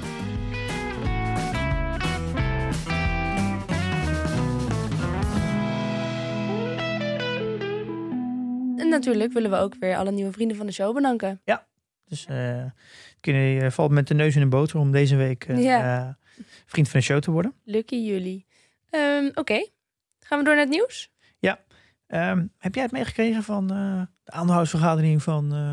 Speaker 9: En natuurlijk willen we ook weer alle nieuwe vrienden van de show bedanken.
Speaker 10: Ja, dus je valt met de neus in de boter om deze week vriend van de show te worden.
Speaker 9: Lucky jullie. Oké. Gaan we door naar het nieuws?
Speaker 10: Ja. Heb jij het meegekregen van de aandeelhoudersvergadering van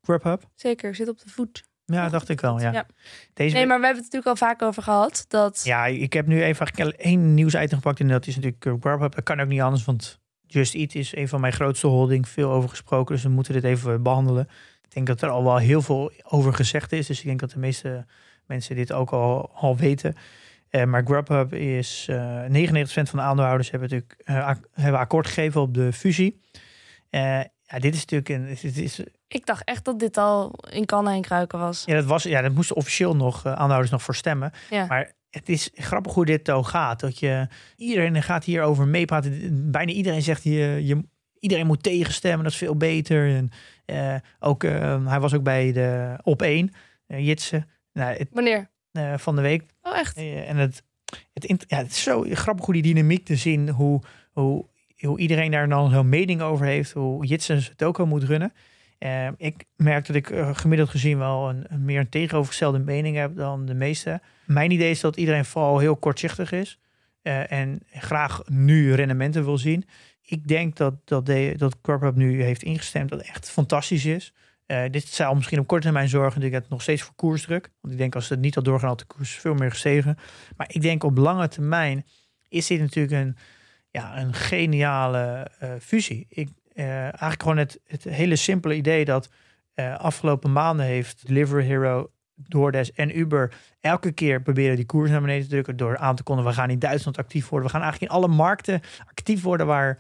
Speaker 10: Grubhub?
Speaker 9: Zeker, zit op de voet.
Speaker 10: Ja, dacht ik wel, ja.
Speaker 9: Ja.
Speaker 10: Deze
Speaker 9: Nee, maar we hebben het natuurlijk al vaak over gehad. Dat...
Speaker 10: Ja, ik heb nu even één nieuwsitem gepakt en dat is natuurlijk Grubhub. Dat kan ook niet anders, want Just Eat is een van mijn grootste holding. Veel over gesproken, dus we moeten dit even behandelen. Ik denk dat er al wel heel veel over gezegd is. Dus ik denk dat de meeste mensen dit ook al weten. Maar Grubhub is 99% van de aandeelhouders hebben akkoord gegeven op de fusie. Dit is natuurlijk
Speaker 9: Ik dacht echt dat dit al in kannen en kruiken was.
Speaker 10: dat moesten officieel nog aandeelhouders nog voor stemmen. Ja. Maar het is grappig hoe dit ook gaat. Dat iedereen gaat hierover meepraten. Bijna iedereen zegt iedereen moet tegenstemmen. Dat is veel beter. En hij was ook bij de Op1, Jitse.
Speaker 9: Wanneer?
Speaker 10: Van de week.
Speaker 9: Oh, echt?
Speaker 10: En het is zo grappig hoe die dynamiek te zien. Hoe iedereen daar dan zo'n mening over heeft. Hoe Jitse het ook al moet runnen. Ik merk dat ik gemiddeld gezien wel meer een tegenovergestelde mening heb dan de meeste. Mijn idee is dat iedereen vooral heel kortzichtig is. En graag nu rendementen wil zien. Ik denk dat Grubhub nu heeft ingestemd dat het echt fantastisch is. Dit zou misschien op korte termijn zorgen dat het nog steeds voor koersdruk. Want ik denk als het niet had doorgaan had de koers veel meer gestegen. Maar ik denk op lange termijn is dit natuurlijk een geniale fusie. Eigenlijk gewoon het hele simpele idee dat afgelopen maanden heeft Delivery Hero, DoorDash en Uber elke keer proberen die koers naar beneden te drukken door aan te kondigen, we gaan in Duitsland actief worden. We gaan eigenlijk in alle markten actief worden waar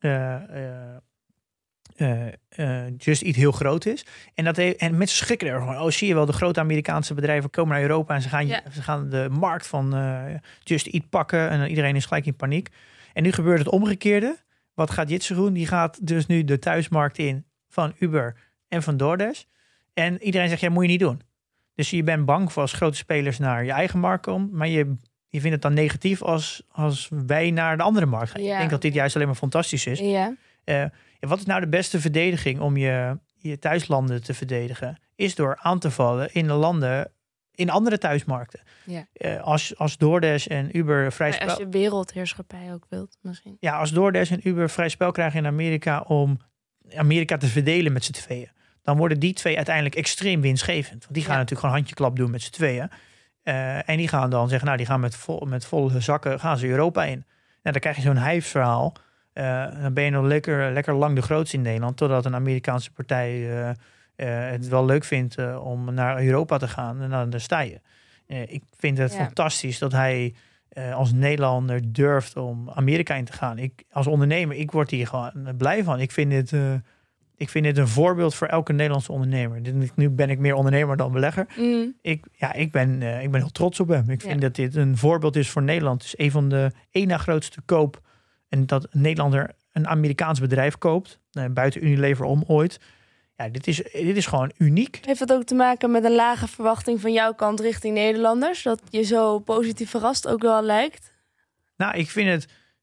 Speaker 10: Just Eat heel groot is. En mensen schrikken er gewoon. Zie je wel, de grote Amerikaanse bedrijven komen naar Europa en ze gaan de markt van Just Eat pakken en iedereen is gelijk in paniek. En nu gebeurt het omgekeerde. Wat gaat Jitse doen? Die gaat dus nu de thuismarkt in van Uber en van DoorDash. En iedereen zegt, moet je niet doen. Dus je bent bang voor als grote spelers naar je eigen markt komen. Maar je vindt het dan negatief als wij naar de andere markt gaan. Ja. Ik denk dat dit juist alleen maar fantastisch is.
Speaker 9: Ja.
Speaker 10: Wat is nou de beste verdediging om je thuislanden te verdedigen? Is door aan te vallen in andere thuismarkten. Ja. Als DoorDash en Uber vrij spel...
Speaker 9: Als je wereldheerschappij ook wilt misschien.
Speaker 10: Ja, als DoorDash en Uber vrij spel krijgen in Amerika om Amerika te verdelen met z'n tweeën, dan worden die twee uiteindelijk extreem winstgevend. Want die gaan natuurlijk gewoon handjeklap doen met z'n tweeën. En die gaan dan zeggen, die gaan met volle zakken gaan ze Europa in. Dan krijg je zo'n hijfsverhaal. Dan ben je nog lekker lang de grootste in Nederland, totdat een Amerikaanse partij het wel leuk vindt om naar Europa te gaan. En dan sta je. Ik vind het fantastisch dat hij als Nederlander durft om Amerika in te gaan. Als ondernemer, ik word hier gewoon blij van. Ik vind dit een voorbeeld voor elke Nederlandse ondernemer. Nu ben ik meer ondernemer dan belegger. Ik ben heel trots op hem. Ik vind dat dit een voorbeeld is voor Nederland. Het is een van de één na grootste koop. En dat een Nederlander een Amerikaans bedrijf koopt. Buiten Unilever om ooit. Ja, dit is gewoon uniek.
Speaker 9: Heeft dat ook te maken met een lage verwachting van jouw kant richting Nederlanders? Dat je zo positief verrast ook wel lijkt?
Speaker 10: Nou, ik vind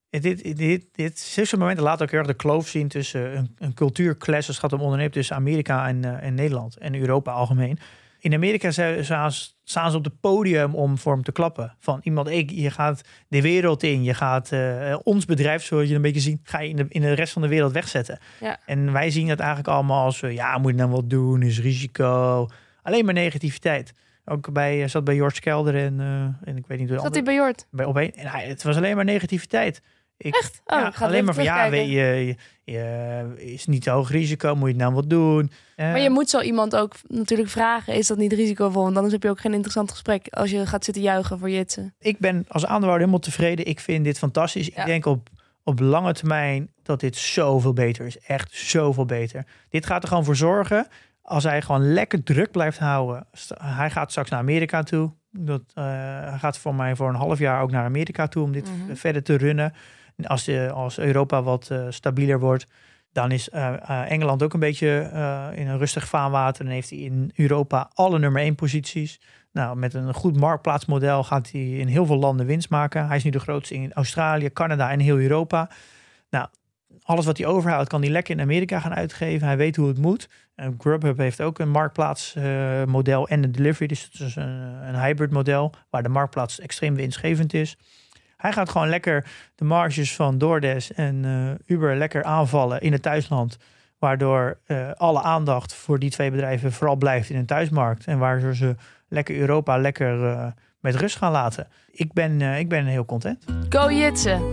Speaker 10: dit zulke momenten laat ook heel erg de kloof zien tussen een cultuurclash als het gaat om ondernemen tussen Amerika en Nederland en Europa algemeen. In Amerika staan ze op het podium om voor hem te klappen. Van iemand, je gaat de wereld in. Je gaat ons bedrijf, zoals je een beetje ziet, ga je in de rest van de wereld wegzetten. Ja. En wij zien het eigenlijk allemaal als, moet je dan wat doen, is risico. Alleen maar negativiteit. Ook zat bij Jort Kelder en ik weet niet hoe.
Speaker 9: Zat hij bij Jort?
Speaker 10: Bij Op1. En het was alleen maar negativiteit.
Speaker 9: Echt? Ik ga
Speaker 10: alleen maar van je is niet te hoog risico, moet je nou wat doen.
Speaker 9: Maar je moet zo iemand ook natuurlijk vragen, is dat niet risicovol? Want anders heb je ook geen interessant gesprek als je gaat zitten juichen voor Jitse.
Speaker 10: Ik ben als aandeelhouder helemaal tevreden. Ik vind dit fantastisch. Ja. Ik denk op lange termijn dat dit zoveel beter is. Echt zoveel beter. Dit gaat er gewoon voor zorgen, als hij gewoon lekker druk blijft houden. Hij gaat straks naar Amerika toe. Hij gaat voor mij voor een half jaar ook naar Amerika toe om dit verder te runnen. Als Europa wat stabieler wordt, dan is Engeland ook een beetje in een rustig vaarwater. Dan heeft hij in Europa alle nummer 1 posities. Nou, met een goed marktplaatsmodel gaat hij in heel veel landen winst maken. Hij is nu de grootste in Australië, Canada en heel Europa. Nou, alles wat hij overhoudt kan hij lekker in Amerika gaan uitgeven. Hij weet hoe het moet. Grubhub heeft ook een marktplaatsmodel en een delivery. Dus het is een hybrid model waar de marktplaats extreem winstgevend is. Hij gaat gewoon lekker de marges van DoorDash en Uber lekker aanvallen in het thuisland. Waardoor alle aandacht voor die 2 bedrijven vooral blijft in een thuismarkt. En waar ze lekker Europa met rust gaan laten. Ik ben heel content.
Speaker 9: Go Jitsen.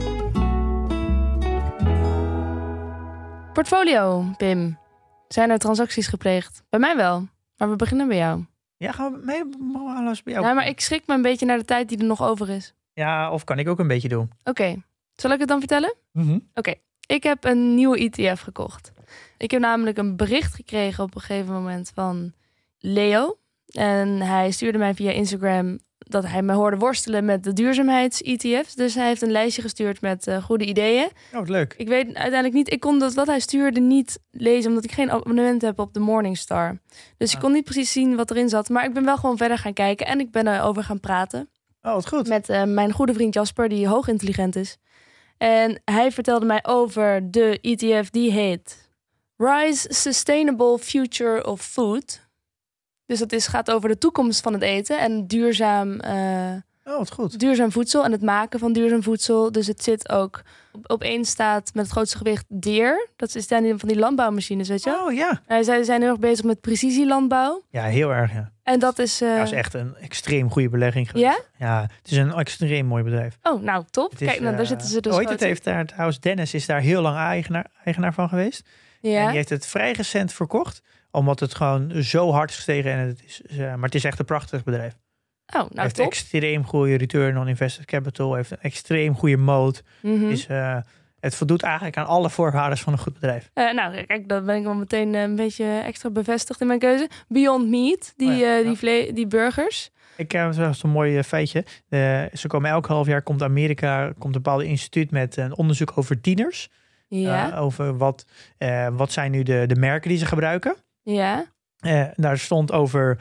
Speaker 9: Portfolio, Pim. Zijn er transacties gepleegd? Bij mij wel, maar we beginnen bij jou.
Speaker 10: Ja, gaan we mee? Alles bij jou?
Speaker 9: Ja, maar ik schrik me een beetje naar de tijd die er nog over is.
Speaker 10: Ja, of kan ik ook een beetje doen?
Speaker 9: Oké. Zal ik het dan vertellen?
Speaker 10: Mm-hmm.
Speaker 9: Oké. Ik heb een nieuwe ETF gekocht. Ik heb namelijk een bericht gekregen op een gegeven moment van Leo. En hij stuurde mij via Instagram dat hij me hoorde worstelen met de duurzaamheids-ETF's. Dus hij heeft een lijstje gestuurd met goede ideeën.
Speaker 10: Oh, wat leuk.
Speaker 9: Ik weet uiteindelijk niet, ik kon wat hij stuurde niet lezen, omdat ik geen abonnement heb op de Morningstar. Dus ik kon niet precies zien wat erin zat. Maar ik ben wel gewoon verder gaan kijken en ik ben erover gaan praten.
Speaker 10: Oh, wat goed.
Speaker 9: Met mijn goede vriend Jasper, die hoog intelligent is. En hij vertelde mij over de ETF die heet Rise Sustainable Future of Food. Dus dat gaat over de toekomst van het eten en duurzaam
Speaker 10: wat goed.
Speaker 9: Duurzaam voedsel en het maken van duurzaam voedsel. Dus het zit ook op één staat met het grootste gewicht Deere. Dat is van die landbouwmachines, weet je?
Speaker 10: Oh ja.
Speaker 9: Zij zijn heel erg bezig met precisielandbouw.
Speaker 10: Ja, heel erg, ja.
Speaker 9: En dat is...
Speaker 10: Dat is echt een extreem goede belegging geweest.
Speaker 9: Ja?
Speaker 10: Ja, het is een extreem mooi bedrijf.
Speaker 9: Oh, nou, top. Kijk, nou, daar zitten ze dus
Speaker 10: ooit, het heeft daar trouwens, Dennis is daar heel lang eigenaar van geweest.
Speaker 9: Ja.
Speaker 10: En die heeft het vrij recent verkocht, omdat het gewoon zo hard is gestegen. En maar het is echt een prachtig bedrijf.
Speaker 9: Oh, nou,
Speaker 10: heeft
Speaker 9: top.
Speaker 10: extreem goede return on invested capital. Heeft een extreem goede moat. Het voldoet eigenlijk aan alle voorwaarden van een goed bedrijf.
Speaker 9: Nou, kijk, dan ben ik wel meteen een beetje extra bevestigd in mijn keuze. Beyond Meat, die burgers.
Speaker 10: Ik heb zo'n mooi feitje. Ze komen elk half jaar, komt een bepaald instituut met een onderzoek over tieners.
Speaker 9: Ja.
Speaker 10: Over wat zijn nu de merken die ze gebruiken.
Speaker 9: Ja.
Speaker 10: Daar stond over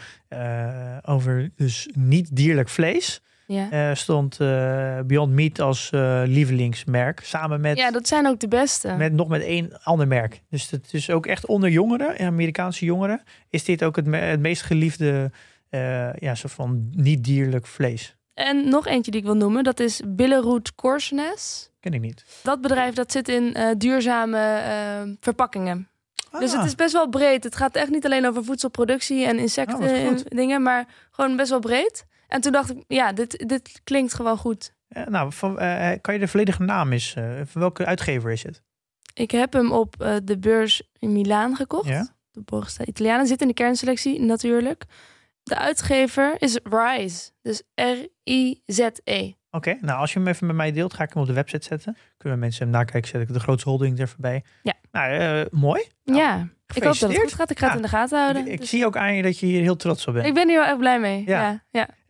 Speaker 10: dus niet dierlijk vlees.
Speaker 9: Ja.
Speaker 10: Stond Beyond Meat als lievelingsmerk. Samen met...
Speaker 9: Ja, dat zijn ook de beste.
Speaker 10: Nog met 1 ander merk. Dus het is ook echt onder jongeren, Amerikaanse jongeren, is dit ook het meest geliefde soort van niet dierlijk vlees.
Speaker 9: En nog eentje die ik wil noemen, dat is Billerud Korsnäs.
Speaker 10: Ken ik niet.
Speaker 9: Dat bedrijf dat zit in duurzame verpakkingen. Dus het is best wel breed. Het gaat echt niet alleen over voedselproductie en insecten en dingen, maar gewoon best wel breed. En toen dacht ik, ja, dit klinkt gewoon goed.
Speaker 10: Kan je de volledige naam eens, welke uitgever is het?
Speaker 9: Ik heb hem op de beurs in Milaan gekocht.
Speaker 10: Ja?
Speaker 9: De Borsa Italiana zit in de kernselectie natuurlijk. De uitgever is Rise, dus R-I-Z-E.
Speaker 10: Oké, nou als je hem even met mij deelt, ga ik hem op de website zetten. Kunnen mensen hem nakijken, zet ik de grootste holding er voorbij.
Speaker 9: Ja.
Speaker 10: Nou, mooi.
Speaker 9: Ja, ik hoop dat het goed gaat. Ik ga het in de gaten houden.
Speaker 10: Ik zie ook aan je dat je hier heel trots op bent.
Speaker 9: Ik ben hier wel echt blij mee. Ja.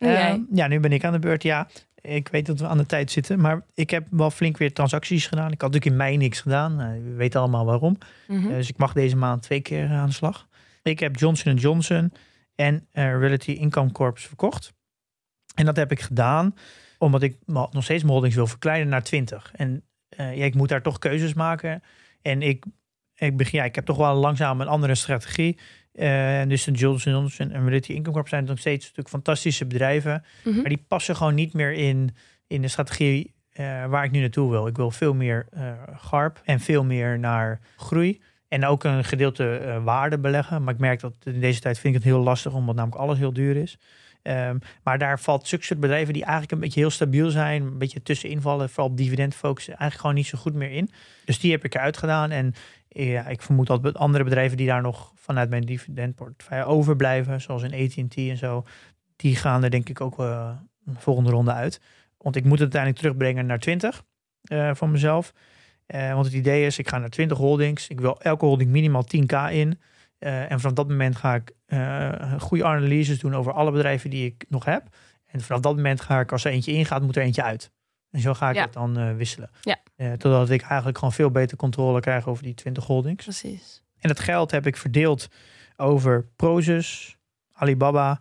Speaker 10: Nu ben ik aan de beurt. Ja, ik weet dat we aan de tijd zitten, maar ik heb wel flink weer transacties gedaan. Ik had natuurlijk in mei niks gedaan. We weten allemaal waarom. Dus ik mag deze maand 2 keer aan de slag. Ik heb Johnson & Johnson en Realty Income Corp verkocht. En dat heb ik gedaan omdat ik nog steeds mijn holdings wil verkleinen naar 20. En ik moet daar toch keuzes maken. En ik heb toch wel langzaam een andere strategie. Dus de Johnson & Johnson en Realty Income Corp zijn nog steeds natuurlijk fantastische bedrijven. Maar die passen gewoon niet meer in de strategie waar ik nu naartoe wil. Ik wil veel meer GARP en veel meer naar groei. En ook een gedeelte waarde beleggen. Maar ik merk dat in deze tijd vind ik het heel lastig, omdat namelijk alles heel duur is. Maar daar valt zulke soort bedrijven die eigenlijk een beetje heel stabiel zijn, een beetje tussenin vallen, vooral op dividend focussen, eigenlijk gewoon niet zo goed meer in. Dus die heb ik eruit gedaan. En ja, ik vermoed dat andere bedrijven die daar nog vanuit mijn dividendportefeuille overblijven, zoals een AT&T en zo, die gaan er denk ik ook de volgende ronde uit. Want ik moet het uiteindelijk terugbrengen naar 20 van mezelf. Want het idee is, ik ga naar 20 holdings. Ik wil elke holding minimaal 10k in. En vanaf dat moment ga ik goede analyses doen over alle bedrijven die ik nog heb. En vanaf dat moment ga ik, als er eentje ingaat, moet er eentje uit. En zo ga ik het dan wisselen.
Speaker 9: Ja.
Speaker 10: Totdat ik eigenlijk gewoon veel beter controle krijg over die 20 holdings.
Speaker 9: Precies.
Speaker 10: En het geld heb ik verdeeld over Prosus, Alibaba,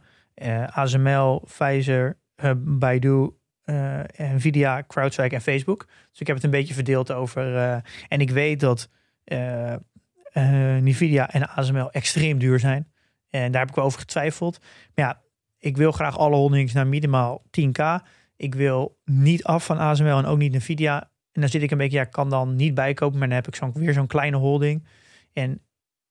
Speaker 10: ASML, Pfizer, Baidu, Nvidia, CrowdStrike en Facebook. Dus ik heb het een beetje verdeeld over... en ik weet dat Nvidia en ASML extreem duur zijn. En daar heb ik wel over getwijfeld. Maar ja, ik wil graag alle holdings naar minimaal 10k. Ik wil niet af van ASML en ook niet Nvidia. En dan zit ik een beetje, ik kan dan niet bijkopen, maar dan heb ik weer zo'n kleine holding. En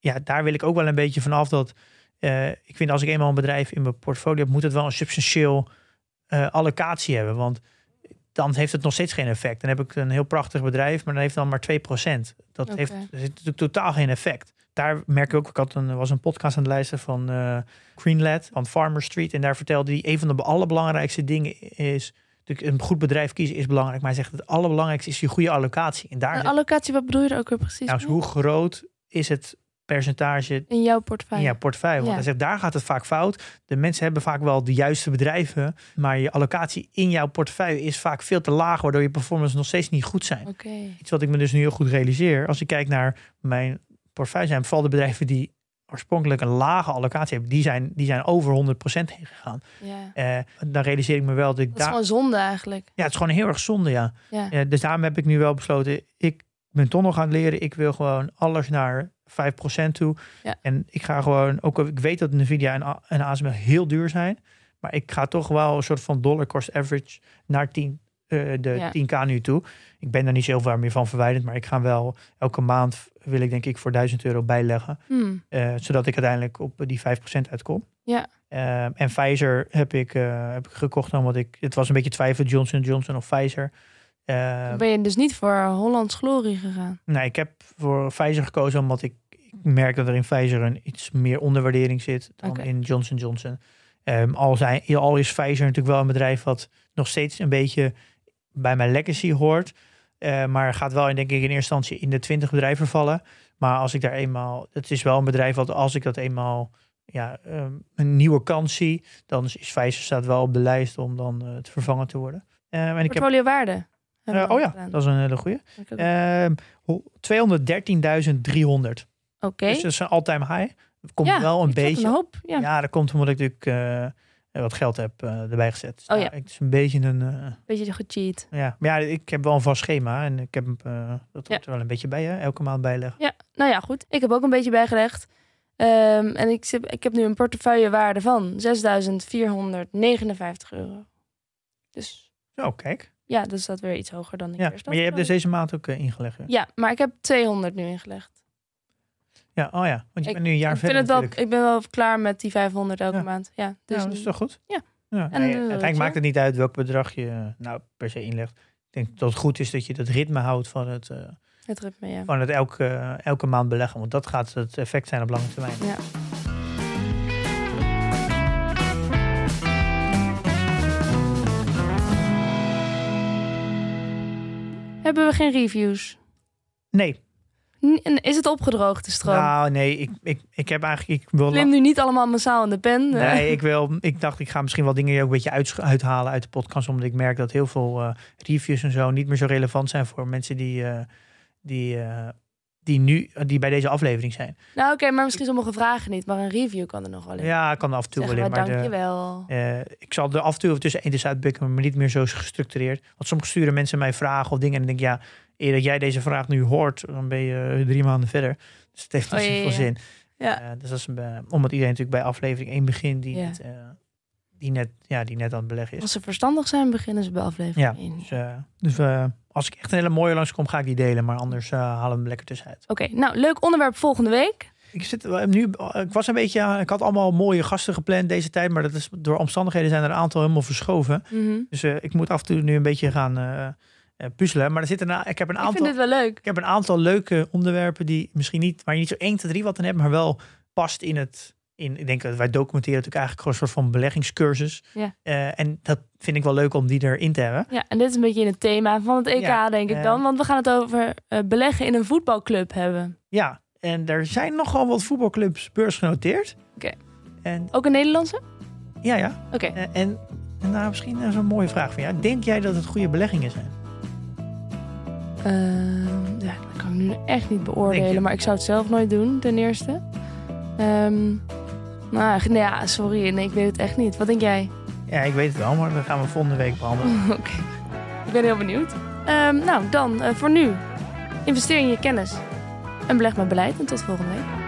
Speaker 10: daar wil ik ook wel een beetje vanaf dat... ik vind als ik eenmaal een bedrijf in mijn portfolio heb... moet het wel een substantieel allocatie hebben. Want dan heeft het nog steeds geen effect. Dan heb ik een heel prachtig bedrijf, maar dan heeft dan maar 2%. Dat heeft natuurlijk totaal geen effect. Daar merk ik ook, was een podcast aan het luisteren van Greenlad van Farmer Street. En daar vertelde hij, een van de allerbelangrijkste dingen is... Een goed bedrijf kiezen is belangrijk. Maar hij zegt, het allerbelangrijkste is je goede allocatie. En daar
Speaker 9: allocatie, wat bedoel je er ook weer precies?
Speaker 10: Nou, hoe groot is het percentage
Speaker 9: in jouw portefeuille?
Speaker 10: Want hij zegt, daar gaat het vaak fout. De mensen hebben vaak wel de juiste bedrijven, maar je allocatie in jouw portefeuille is vaak veel te laag, waardoor je performance nog steeds niet goed zijn. Iets wat ik me dus nu heel goed realiseer. Als ik kijk naar mijn portefeuille, zijn vooral de bedrijven die oorspronkelijk een lage allocatie hebben, die zijn over 100% heen gegaan. Ja. Dan realiseer ik me wel dat ik
Speaker 9: dat is gewoon zonde eigenlijk.
Speaker 10: Ja, het is gewoon heel erg zonde, ja. Dus daarom heb ik nu wel besloten, ik ben toch nog aan het leren. Ik wil gewoon alles naar 5% toe. Ja. En ik ga gewoon, ook ik weet dat Nvidia en ASML heel duur zijn, maar ik ga toch wel een soort van dollar cost average naar 10k nu toe. Ik ben er niet zoveel meer van verwijderd, maar ik ga wel elke maand wil ik denk ik voor €1000 bijleggen. Zodat ik uiteindelijk op die 5% uitkom. Ja. En Pfizer heb ik gekocht omdat het was een beetje twijfel, Johnson & Johnson of Pfizer.
Speaker 9: Ben je dus niet voor Hollands Glorie gegaan?
Speaker 10: Nee, ik heb voor Pfizer gekozen omdat ik merk dat er in Pfizer een iets meer onderwaardering zit dan in Johnson & Johnson. Al is Pfizer natuurlijk wel een bedrijf wat nog steeds een beetje bij mijn legacy hoort. Maar gaat wel denk ik in eerste instantie in de 20 bedrijven vallen. Maar als ik daar eenmaal... Het is wel een bedrijf wat als ik dat eenmaal een nieuwe kans zie, dan is Pfizer staat wel op de lijst om dan te vervangen te worden.
Speaker 9: Portfolio waarde.
Speaker 10: Dat is een hele goeie. 213.300.
Speaker 9: Oké.
Speaker 10: Dus dat is een all-time high. Dat komt wel een beetje.
Speaker 9: Een hoop,
Speaker 10: dat komt omdat ik natuurlijk wat geld heb erbij gezet. Dus het is een beetje een...
Speaker 9: beetje gecheat.
Speaker 10: Ja, maar ik heb wel een vast schema en ik heb dat hoort er wel een beetje bij, hè? Elke maand bijleggen.
Speaker 9: Ja, nou ja, goed. Ik heb ook een beetje bijgelegd. En ik heb nu een portefeuillewaarde van €6.459. Dus.
Speaker 10: Oh, kijk.
Speaker 9: Ja, dus dat weer iets hoger dan ik eerst had.
Speaker 10: Maar je hebt dus deze maand ook ingelegd. Hè?
Speaker 9: Ja, maar ik heb 200 nu ingelegd.
Speaker 10: Ja, want je bent nu een jaar verder.
Speaker 9: Ik ben wel klaar met die 500 elke maand. Ja, dus
Speaker 10: dat is toch goed?
Speaker 9: Ja.
Speaker 10: En uiteindelijk maakt het niet uit welk bedrag je per se inlegt. Ik denk dat het goed is dat je dat ritme houdt van het
Speaker 9: ritme, ja.
Speaker 10: Van het elke maand beleggen. Want dat gaat het effect zijn op lange termijn.
Speaker 9: Ja. Hebben we geen reviews?
Speaker 10: Nee.
Speaker 9: Is het opgedroogd, de stroom?
Speaker 10: Nou, nee. Ik heb eigenlijk... Ik
Speaker 9: neem nu niet allemaal massaal in de pen.
Speaker 10: Nee, ik dacht, ik ga misschien wel dingen ook een beetje uithalen uit de podcast. Omdat ik merk dat heel veel reviews en zo niet meer zo relevant zijn voor mensen die bij deze aflevering zijn.
Speaker 9: Nou, oké, maar misschien sommige vragen niet. Maar een review kan er nog wel in.
Speaker 10: Ja, kan af en toe wel in. Maar
Speaker 9: dankjewel.
Speaker 10: Ik zal er af en toe tussen één uitbukken, maar niet meer zo gestructureerd. Want soms sturen mensen mij vragen of dingen en dan denk ik, eer dat jij deze vraag nu hoort, dan ben je 3 maanden verder. Dus het heeft niet zoveel zin. Ja. Dus dat is omdat iedereen natuurlijk bij aflevering 1 begint die net aan het beleggen is.
Speaker 9: Als ze verstandig zijn, beginnen ze bij aflevering
Speaker 10: 1. Dus als ik echt een hele mooie langskom, ga ik die delen. Maar anders halen we hem lekker tussenuit.
Speaker 9: Oké, nou, leuk onderwerp volgende week.
Speaker 10: Ik had allemaal mooie gasten gepland deze tijd. Maar dat is door omstandigheden zijn er een aantal helemaal verschoven.
Speaker 9: Mm-hmm.
Speaker 10: Dus ik moet af en toe nu een beetje gaan puzzelen. Maar ik vind
Speaker 9: dit wel leuk.
Speaker 10: Ik heb een aantal leuke onderwerpen die misschien niet, waar je niet zo 1, 2, 3 wat in hebt, maar wel past in het. Ik denk dat wij documenteren natuurlijk eigenlijk gewoon een soort van beleggingscursus. Ja. En dat vind ik wel leuk om die erin te hebben.
Speaker 9: Ja, en dit is een beetje in het thema van het EK, denk ik dan. Want we gaan het over beleggen in een voetbalclub hebben.
Speaker 10: Ja, en er zijn nogal wat voetbalclubs beursgenoteerd.
Speaker 9: Oké. Ook een Nederlandse?
Speaker 10: Ja.
Speaker 9: Oké.
Speaker 10: En misschien zo'n mooie vraag van jou. Denk jij dat het goede beleggingen zijn?
Speaker 9: Dat kan ik nu echt niet beoordelen. Maar ik zou het zelf nooit doen, ten eerste. Sorry. Nee, ik weet het echt niet. Wat denk jij?
Speaker 10: Ja, ik weet het wel, maar dat gaan we volgende week behandelen.
Speaker 9: Oké. Ik ben heel benieuwd. Voor nu. Investeer in je kennis. En beleg met beleid. En tot volgende week.